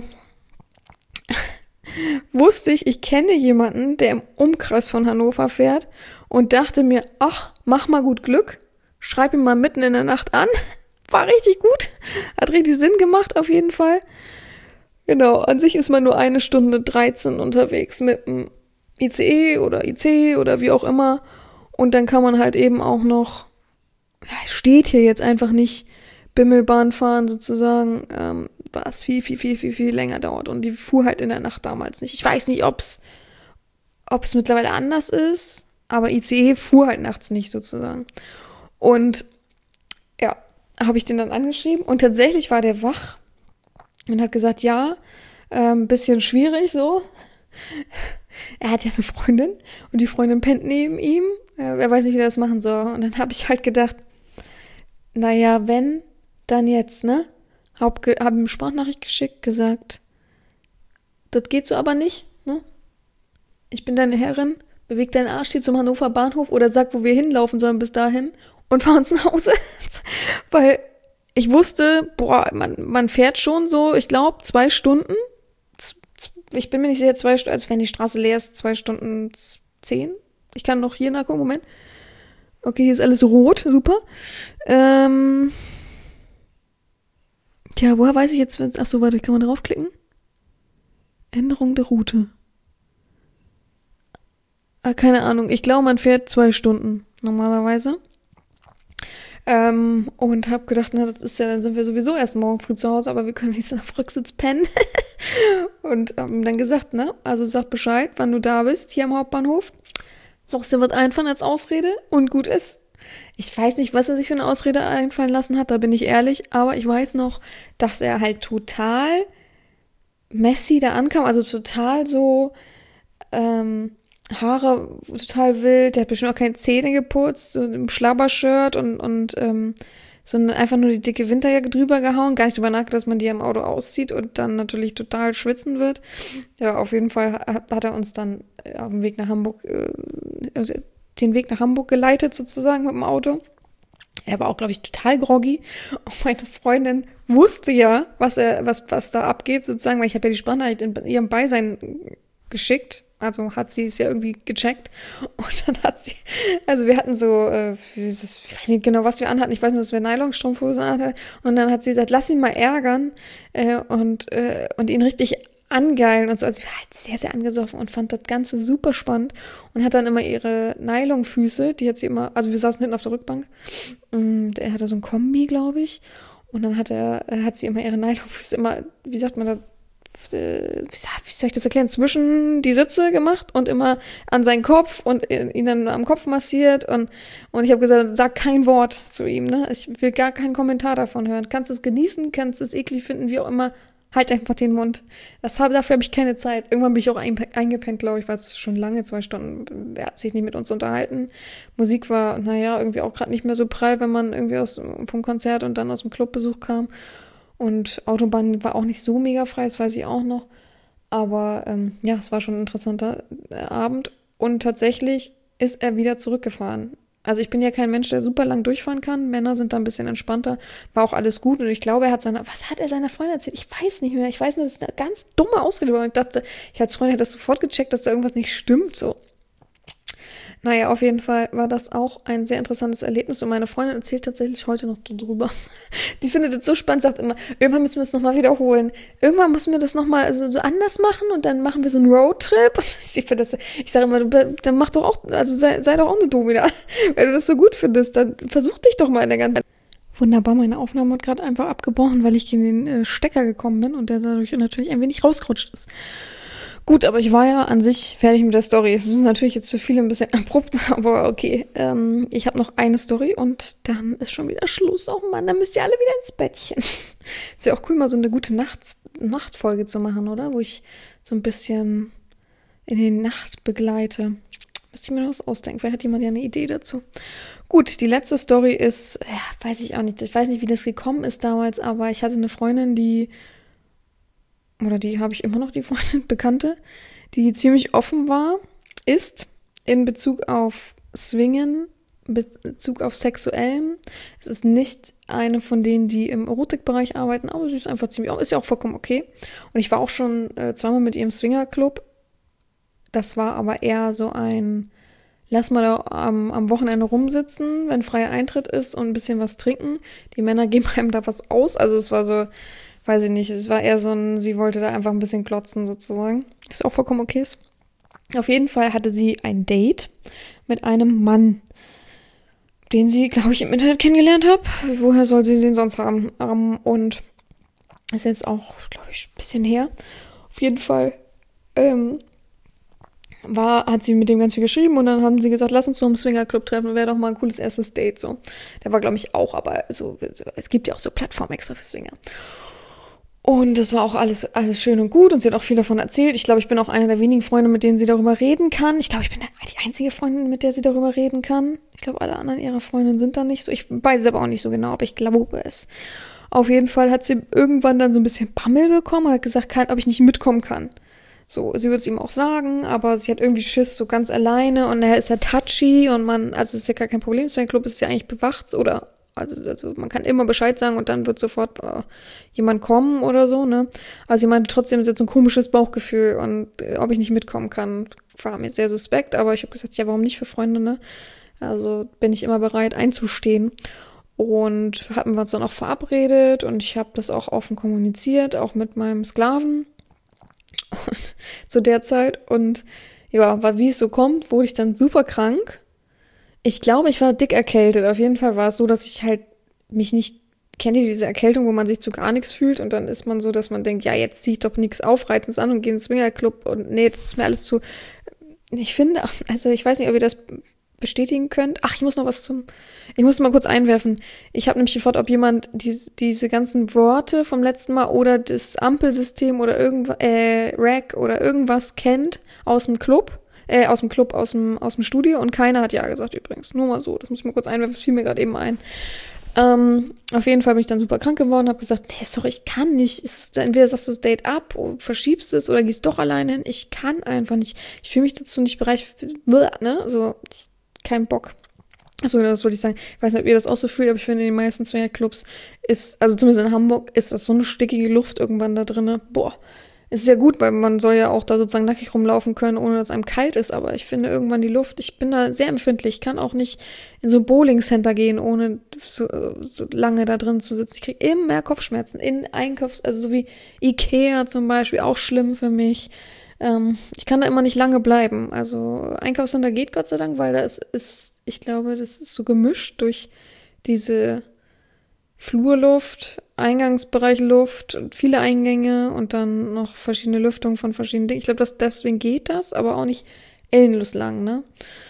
wusste ich kenne jemanden, der im Umkreis von Hannover fährt und dachte mir, ach, mach mal gut Glück, schreib ihn mal mitten in der Nacht an. War richtig gut, hat richtig Sinn gemacht auf jeden Fall. Genau, an sich ist man nur 1 Stunde 13 unterwegs mit dem ICE oder IC oder wie auch immer und dann kann man halt eben auch noch, ja, steht hier jetzt einfach nicht, Bimmelbahn fahren sozusagen, was viel länger dauert. Und die fuhr halt in der Nacht damals nicht. Ich weiß nicht, ob's mittlerweile anders ist, aber ICE fuhr halt nachts nicht sozusagen. Und ja, habe ich den dann angeschrieben und tatsächlich war der wach und hat gesagt, ja, bisschen schwierig so. Er hat ja eine Freundin und die Freundin pennt neben ihm. Wer weiß nicht, wie er das machen soll. Und dann habe ich halt gedacht, naja, wenn, dann jetzt, ne? Hab ihm Sprachnachricht geschickt, gesagt, das geht so aber nicht, ne? Ich bin deine Herrin, beweg deinen Arsch hier zum Hannover Bahnhof oder sag, wo wir hinlaufen sollen bis dahin und fahr uns nach Hause. Weil ich wusste, man fährt schon so, ich glaube, 2 Stunden. Ich bin mir nicht sicher, 2 Stunden, also wenn die Straße leer ist, 2 Stunden 10. Ich kann noch hier nachgucken, Moment. Okay, hier ist alles rot, super. Tja, woher weiß ich jetzt, achso, warte, kann man draufklicken? Änderung der Route. Keine Ahnung, ich glaube, man fährt 2 Stunden normalerweise. Und hab gedacht, na, das ist ja, dann sind wir sowieso erst morgen früh zu Hause, aber wir können nicht auf Rücksitz pennen. Und dann gesagt, ne, also sag Bescheid, wann du da bist, hier am Hauptbahnhof. Brauchst dir was einfallen als Ausrede und gut ist. Ich weiß nicht, was er sich für eine Ausrede einfallen lassen hat, da bin ich ehrlich, aber ich weiß noch, dass er halt total messy da ankam, also total so, Haare total wild, der hat bestimmt auch keine Zähne geputzt, so im Schlabbershirt und sondern einfach nur die dicke Winterjacke drüber gehauen, gar nicht drüber nachgedacht, dass man die im Auto auszieht und dann natürlich total schwitzen wird. Ja, auf jeden Fall hat er uns dann auf dem Weg nach Hamburg, den Weg nach Hamburg geleitet sozusagen mit dem Auto. Er war auch, glaube ich, total groggy. Und meine Freundin wusste ja, was da abgeht sozusagen, weil ich habe ja die Sprachnachricht in ihrem Beisein geschickt. Also hat sie es ja irgendwie gecheckt und dann hat sie, also wir hatten so, ich weiß nicht genau, was wir anhatten, ich weiß nur, dass wir Nylonstrumpfhosen hatten und dann hat sie gesagt, lass ihn mal ärgern und ihn richtig angeilen und so, also ich war halt sehr, sehr angesoffen und fand das Ganze super spannend und hat dann immer ihre Nylonfüße, die hat sie immer, also wir saßen hinten auf der Rückbank und er hatte so ein Kombi, glaube ich, und dann hat sie immer ihre Nylonfüße immer, wie sagt man da, wie soll ich das erklären, zwischen die Sitze gemacht und immer an seinen Kopf und ihn dann am Kopf massiert und ich habe gesagt, sag kein Wort zu ihm, ne? Ich will gar keinen Kommentar davon hören. Kannst es genießen, kannst es eklig finden, wie auch immer, halt einfach den Mund. Dafür habe ich keine Zeit. Irgendwann bin ich auch eingepennt, glaube ich, weil es schon lange 2 Stunden, er hat sich nicht mit uns unterhalten. Musik war, naja, irgendwie auch gerade nicht mehr so prall, wenn man irgendwie vom Konzert und dann aus dem Clubbesuch kam. Und Autobahn war auch nicht so mega frei, das weiß ich auch noch. Aber ja, es war schon ein interessanter Abend. Und tatsächlich ist er wieder zurückgefahren. Also ich bin ja kein Mensch, der super lang durchfahren kann. Männer sind da ein bisschen entspannter. War auch alles gut. Und ich glaube, was hat er seiner Freundin erzählt? Ich weiß nicht mehr. Ich weiß nur, das ist eine ganz dumme Ausrede war. Und ich dachte, ich als Freundin hätte das sofort gecheckt, dass da irgendwas nicht stimmt, so. Naja, auf jeden Fall war das auch ein sehr interessantes Erlebnis und meine Freundin erzählt tatsächlich heute noch drüber. Die findet es so spannend, sagt immer, irgendwann müssen wir es nochmal wiederholen. Irgendwann müssen wir das nochmal so anders machen und dann machen wir so einen Roadtrip. Ich sage immer, dann mach doch auch, also sei doch auch eine Domina. Wenn du das so gut findest, dann versuch dich doch mal in der ganzen Zeit. Wunderbar, meine Aufnahme hat gerade einfach abgebrochen, weil ich in den Stecker gekommen bin und der dadurch natürlich ein wenig rausgerutscht ist. Gut, aber ich war ja an sich fertig mit der Story. Es ist natürlich jetzt für viele ein bisschen abrupt, aber okay. Ich habe noch eine Story und dann ist schon wieder Schluss. Oh Mann, dann müsst ihr alle wieder ins Bettchen. Ist ja auch cool, mal so eine gute Nachtfolge zu machen, oder? Wo ich so ein bisschen in die Nacht begleite. Müsste ich mir noch was ausdenken. Vielleicht hat jemand ja eine Idee dazu. Gut, die letzte Story ist, ja, weiß ich auch nicht. Ich weiß nicht, wie das gekommen ist damals, aber ich hatte eine Freundin, die habe ich immer noch, die Freundin, Bekannte, die ziemlich offen ist in Bezug auf Swingen, Bezug auf Sexuellem. Es ist nicht eine von denen, die im Erotikbereich arbeiten, aber sie ist einfach ziemlich offen, ist ja auch vollkommen okay. Und ich war auch schon 2-mal mit ihrem Swingerclub. Das war aber eher so ein, lass mal da am Wochenende rumsitzen, wenn freier Eintritt ist und ein bisschen was trinken. Die Männer geben einem da was aus, also es war so, weiß ich nicht, es war eher so sie wollte da einfach ein bisschen klotzen sozusagen. Ist auch vollkommen okay. Auf jeden Fall hatte sie ein Date mit einem Mann, den sie, glaube ich, im Internet kennengelernt hat. Woher soll sie den sonst haben? Und ist jetzt auch, glaube ich, ein bisschen her. Auf jeden Fall hat sie mit dem ganz viel geschrieben und dann haben sie gesagt, lass uns so im Swingerclub treffen, wäre doch mal ein cooles erstes Date, so. Der war, glaube ich, auch, aber so, es gibt ja auch so Plattformen extra für Swinger. Und das war auch alles schön und gut und sie hat auch viel davon erzählt. Ich glaube, ich bin auch eine der wenigen Freunde, mit denen sie darüber reden kann. Ich glaube, ich bin die einzige Freundin, mit der sie darüber reden kann. Ich glaube, alle anderen ihrer Freundinnen sind da nicht so. Ich weiß aber auch nicht so genau, aber ich glaube es. Auf jeden Fall hat sie irgendwann dann so ein bisschen Bammel bekommen und hat gesagt, ob ich nicht mitkommen kann. So, sie würde es ihm auch sagen, aber sie hat irgendwie Schiss, so ganz alleine und er ist ja touchy und also es ist ja gar kein Problem, Swingerclub ist ja eigentlich bewacht oder also man kann immer Bescheid sagen und dann wird sofort jemand kommen oder so, ne? Aber sie meinte trotzdem, sie hat so ein komisches Bauchgefühl und ob ich nicht mitkommen kann, war mir sehr suspekt, aber ich habe gesagt, ja, warum nicht für Freunde, ne? Also bin ich immer bereit einzustehen. Und hatten wir uns dann auch verabredet und ich habe das auch offen kommuniziert, auch mit meinem Sklaven zu der Zeit. Und ja, wie es so kommt, wurde ich dann super krank. Ich glaube, ich war dick erkältet. Auf jeden Fall war es so, dass ich halt mich nicht, kennt ihr diese Erkältung, wo man sich zu gar nichts fühlt und dann ist man so, dass man denkt, ja, jetzt zieh ich doch nichts Aufreizendes an und gehe in den Swingerclub und nee, das ist mir alles zu, ich finde, also ich weiß nicht, ob ihr das bestätigen könnt. Ach, ich muss mal kurz einwerfen. Ich habe nämlich gefragt, ob jemand diese ganzen Worte vom letzten Mal oder das Ampelsystem oder Rack oder irgendwas kennt aus dem Club. Aus dem Studio und keiner hat ja gesagt übrigens. Nur mal so, das muss ich mal kurz einwerfen, das fiel mir gerade eben ein. Auf jeden Fall bin ich dann super krank geworden, habe gesagt, nee, sorry, ich kann nicht. Entweder sagst du das Date ab, verschiebst es oder gehst doch alleine hin. Ich kann einfach nicht. Ich fühle mich dazu nicht bereit. Ne? So, kein Bock. Achso, das wollte ich sagen. Ich weiß nicht, ob ihr das auch so fühlt, aber ich finde, in den meisten Swingerclubs also zumindest in Hamburg, ist das so eine stickige Luft irgendwann da drinne. Boah. Es ist ja gut, weil man soll ja auch da sozusagen nackig rumlaufen können, ohne dass einem kalt ist, aber ich finde irgendwann die Luft, ich bin da sehr empfindlich, ich kann auch nicht in so ein Bowling-Center gehen, ohne so lange da drin zu sitzen. Ich kriege immer mehr Kopfschmerzen in also so wie Ikea zum Beispiel, auch schlimm für mich. Ich kann da immer nicht lange bleiben. Also Einkaufscenter geht Gott sei Dank, weil ich glaube, das ist so gemischt durch diese Flurluft, Eingangsbereich Luft, viele Eingänge und dann noch verschiedene Lüftungen von verschiedenen Dingen. Ich glaube, deswegen geht das, aber auch nicht ellenlos lang, ne?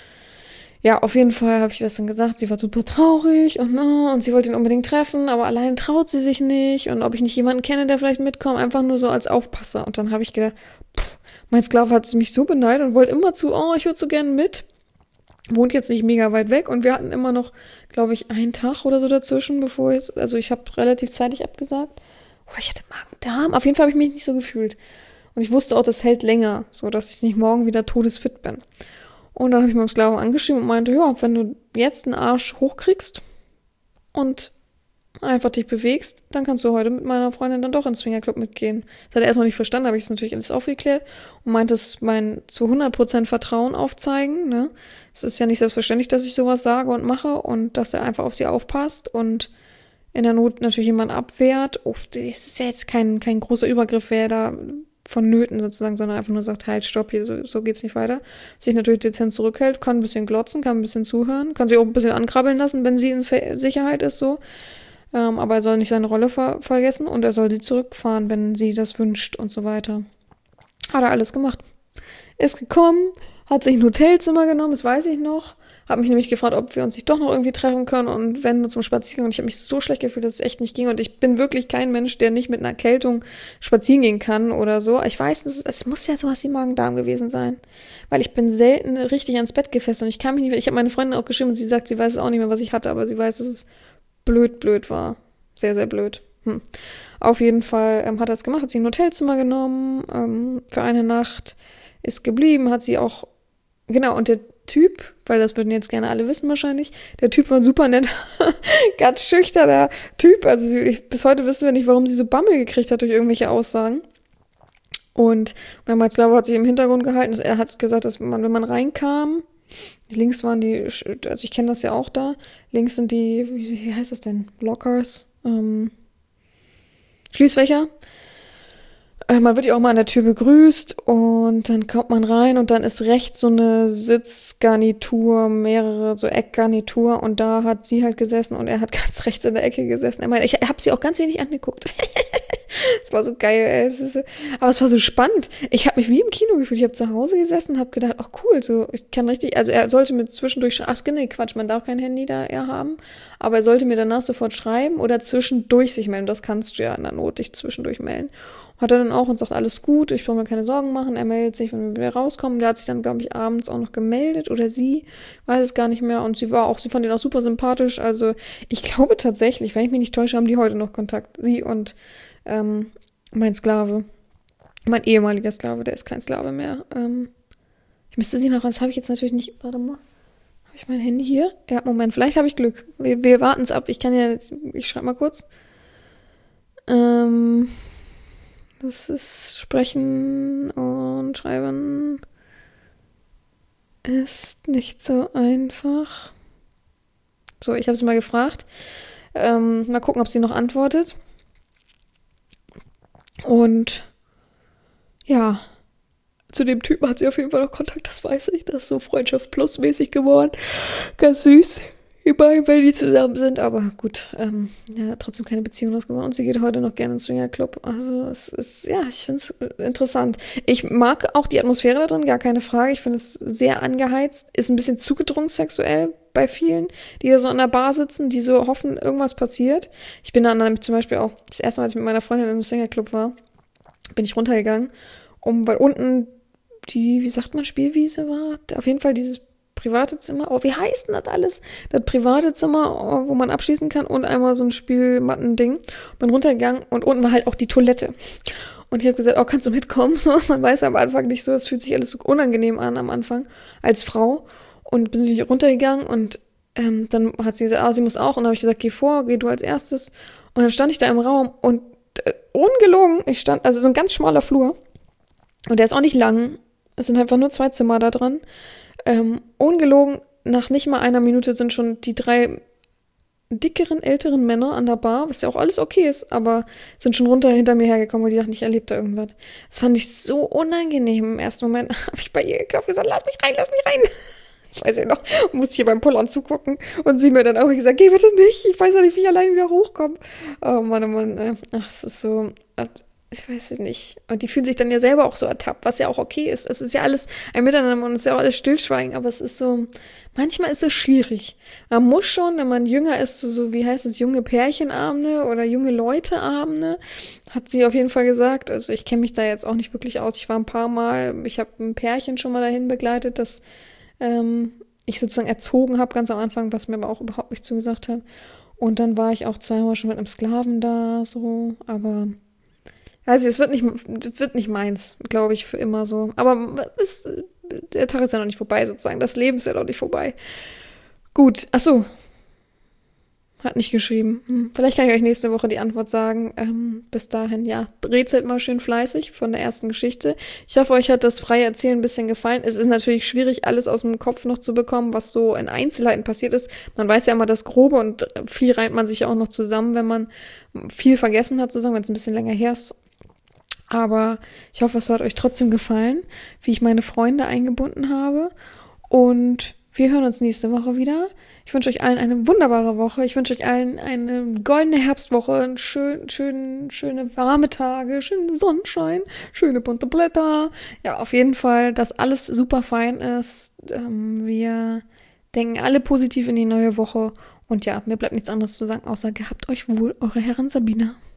Ja, auf jeden Fall habe ich das dann gesagt. Sie war super traurig und sie wollte ihn unbedingt treffen, aber allein traut sie sich nicht und ob ich nicht jemanden kenne, der vielleicht mitkommt, einfach nur so als Aufpasser. Und dann habe ich gedacht, mein Sklave hat mich so beneidet und wollte immer ich würde so gerne mit. Wohnt jetzt nicht mega weit weg und wir hatten immer noch, glaube ich, einen Tag oder so dazwischen, also ich habe relativ zeitig abgesagt. Oder ich hatte Magen-Darm. Auf jeden Fall habe ich mich nicht so gefühlt. Und ich wusste auch, das hält länger, so dass ich nicht morgen wieder todesfit bin. Und dann habe ich meinem Sklaven angeschrieben und meinte, ja, wenn du jetzt einen Arsch hochkriegst und einfach dich bewegst, dann kannst du heute mit meiner Freundin dann doch ins Swingerclub mitgehen. Das hat er erstmal nicht verstanden, habe ich es natürlich alles aufgeklärt und meinte, es mein zu 100% Vertrauen aufzeigen, ne? Es ist ja nicht selbstverständlich, dass ich sowas sage und mache und dass er einfach auf sie aufpasst und in der Not natürlich jemand abwehrt. Das ist ja jetzt kein großer Übergriff, wer da vonnöten sozusagen, sondern einfach nur sagt, halt, stopp, hier, so geht's nicht weiter. Sich natürlich dezent zurückhält, kann ein bisschen glotzen, kann ein bisschen zuhören, kann sich auch ein bisschen ankrabbeln lassen, wenn sie in Sicherheit ist, so. Aber er soll nicht seine Rolle vergessen und er soll sie zurückfahren, wenn sie das wünscht und so weiter. Hat er alles gemacht. Ist gekommen, hat sich ein Hotelzimmer genommen, das weiß ich noch. Hat mich nämlich gefragt, ob wir uns nicht doch noch irgendwie treffen können und wenn nur zum Spaziergang. Und ich habe mich so schlecht gefühlt, dass es echt nicht ging. Und ich bin wirklich kein Mensch, der nicht mit einer Erkältung spazieren gehen kann oder so. Ich weiß, es muss ja sowas wie Magen-Darm gewesen sein. Weil ich bin selten richtig ans Bett gefesselt und ich kann mich nicht, ich habe meine Freundin auch geschrieben und sie sagt, sie weiß es auch nicht mehr, was ich hatte, aber sie weiß, dass es blöd war. Sehr, sehr blöd. Auf jeden Fall hat er es gemacht, hat sie ein Hotelzimmer genommen, für eine Nacht, ist geblieben, hat sie auch, genau, und der Typ, weil das würden jetzt gerne alle wissen wahrscheinlich, der Typ war super nett, ganz schüchterner Typ, also bis heute wissen wir nicht, warum sie so Bammel gekriegt hat durch irgendwelche Aussagen. Und mein Sklave hat sich im Hintergrund gehalten, er hat gesagt, dass wenn man reinkam, links waren also ich kenne das ja auch da, links sind die, wie heißt das denn, Lockers, Schließfächer. Man wird ja auch mal an der Tür begrüßt und dann kommt man rein und dann ist rechts so eine Sitzgarnitur, mehrere so Eckgarnitur und da hat sie halt gesessen und er hat ganz rechts in der Ecke gesessen. Er meinte, ich habe sie auch ganz wenig angeguckt. Es war so geil, ey. Aber es war so spannend. Ich habe mich wie im Kino gefühlt. Ich habe zu Hause gesessen und habe gedacht, ach cool, so ich kann richtig, also er sollte mir zwischendurch, nee, Quatsch, man darf kein Handy da eher haben, aber er sollte mir danach sofort schreiben oder zwischendurch sich melden. Das kannst du ja in der Not dich zwischendurch melden. Hat er dann auch und sagt, alles gut, ich brauche mir keine Sorgen machen, er meldet sich, wenn wir wieder rauskommen. Der hat sich dann, glaube ich, abends auch noch gemeldet oder sie, weiß es gar nicht mehr. Und sie fand ihn auch super sympathisch. Also ich glaube tatsächlich, wenn ich mich nicht täusche, haben die heute noch Kontakt. Sie und mein Sklave. Mein ehemaliger Sklave, der ist kein Sklave mehr. Ich müsste sie mal ran. Das habe ich jetzt natürlich nicht. Warte mal. Habe ich mein Handy hier? Ja, Moment. Vielleicht habe ich Glück. Wir warten es ab. Ich schreibe mal kurz. Das ist Sprechen und Schreiben ist nicht so einfach. So, ich habe sie mal gefragt. Mal gucken, ob sie noch antwortet. Und ja, zu dem Typen hat sie auf jeden Fall noch Kontakt, das weiß ich. Das ist so Freundschaft plus mäßig geworden. Ganz süß. Immerhin, wenn die zusammen sind, aber gut, ja, trotzdem keine Beziehung draus geworden. Und sie geht heute noch gerne ins Swingerclub. Also es ist, ja, ich finde es interessant. Ich mag auch die Atmosphäre da drin, gar keine Frage. Ich finde es sehr angeheizt, ist ein bisschen zugedrungen sexuell bei vielen, die da so an der Bar sitzen, die so hoffen, irgendwas passiert. Ich bin dann zum Beispiel auch, das erste Mal, als ich mit meiner Freundin im Swingerclub war, bin ich runtergegangen, weil unten die, wie sagt man, Spielwiese war. Auf jeden Fall dieses private Zimmer. Oh, wie heißt denn das alles? Das private Zimmer, wo man abschließen kann und einmal so ein Spielmatten-Ding. Bin runtergegangen und unten war halt auch die Toilette. Und ich habe gesagt, oh, kannst du mitkommen? So, man weiß am Anfang nicht so, es fühlt sich alles so unangenehm an am Anfang als Frau. Und bin ich runtergegangen und dann hat sie gesagt, sie muss auch. Und dann habe ich gesagt, geh vor, geh du als erstes. Und dann stand ich da im Raum und ungelogen, also so ein ganz schmaler Flur. Und der ist auch nicht lang. Es sind einfach nur 2 Zimmer da dran. Ungelogen, nach nicht mal einer Minute sind schon die 3 dickeren, älteren Männer an der Bar, was ja auch alles okay ist, aber sind schon runter hinter mir hergekommen, weil die dachten, ich erlebe da irgendwas. Das fand ich so unangenehm. Im ersten Moment habe ich bei ihr geklopft und gesagt, lass mich rein. Das weiß ich noch. Und musste hier beim Pullern zugucken. Und sie mir dann auch gesagt, geh bitte nicht. Ich weiß ja nicht, wie ich alleine wieder hochkomme. Oh Mann. Ach, es ist so, ich weiß es nicht. Und die fühlen sich dann ja selber auch so ertappt, was ja auch okay ist. Es ist ja alles ein Miteinander und es ist ja auch alles Stillschweigen, aber es ist so, manchmal ist es schwierig. Man muss schon, wenn man jünger ist, so wie heißt es, junge Pärchenabende oder junge Leuteabende, hat sie auf jeden Fall gesagt. Also ich kenne mich da jetzt auch nicht wirklich aus. Ich war ein paar Mal, ich habe ein Pärchen schon mal dahin begleitet, das ich sozusagen erzogen habe, ganz am Anfang, was mir aber auch überhaupt nicht zugesagt hat. Und dann war ich auch 2-mal schon mit einem Sklaven da, so, aber also es wird nicht meins, glaube ich, für immer so. Aber der Tag ist ja noch nicht vorbei, sozusagen. Das Leben ist ja noch nicht vorbei. Gut, ach so. Hat nicht geschrieben. Vielleicht kann ich euch nächste Woche die Antwort sagen. Bis dahin, ja, rätselt mal schön fleißig von der ersten Geschichte. Ich hoffe, euch hat das freie Erzählen ein bisschen gefallen. Es ist natürlich schwierig, alles aus dem Kopf noch zu bekommen, was so in Einzelheiten passiert ist. Man weiß ja immer das Grobe und viel reimt man sich auch noch zusammen, wenn man viel vergessen hat, sozusagen, wenn es ein bisschen länger her ist. Aber ich hoffe, es hat euch trotzdem gefallen, wie ich meine Freunde eingebunden habe. Und wir hören uns nächste Woche wieder. Ich wünsche euch allen eine wunderbare Woche. Ich wünsche euch allen eine goldene Herbstwoche, schöne warme Tage, schönen Sonnenschein, schöne bunte Blätter. Ja, auf jeden Fall, dass alles super fein ist. Wir denken alle positiv in die neue Woche. Und ja, mir bleibt nichts anderes zu sagen, außer gehabt euch wohl, eure Herren Sabina.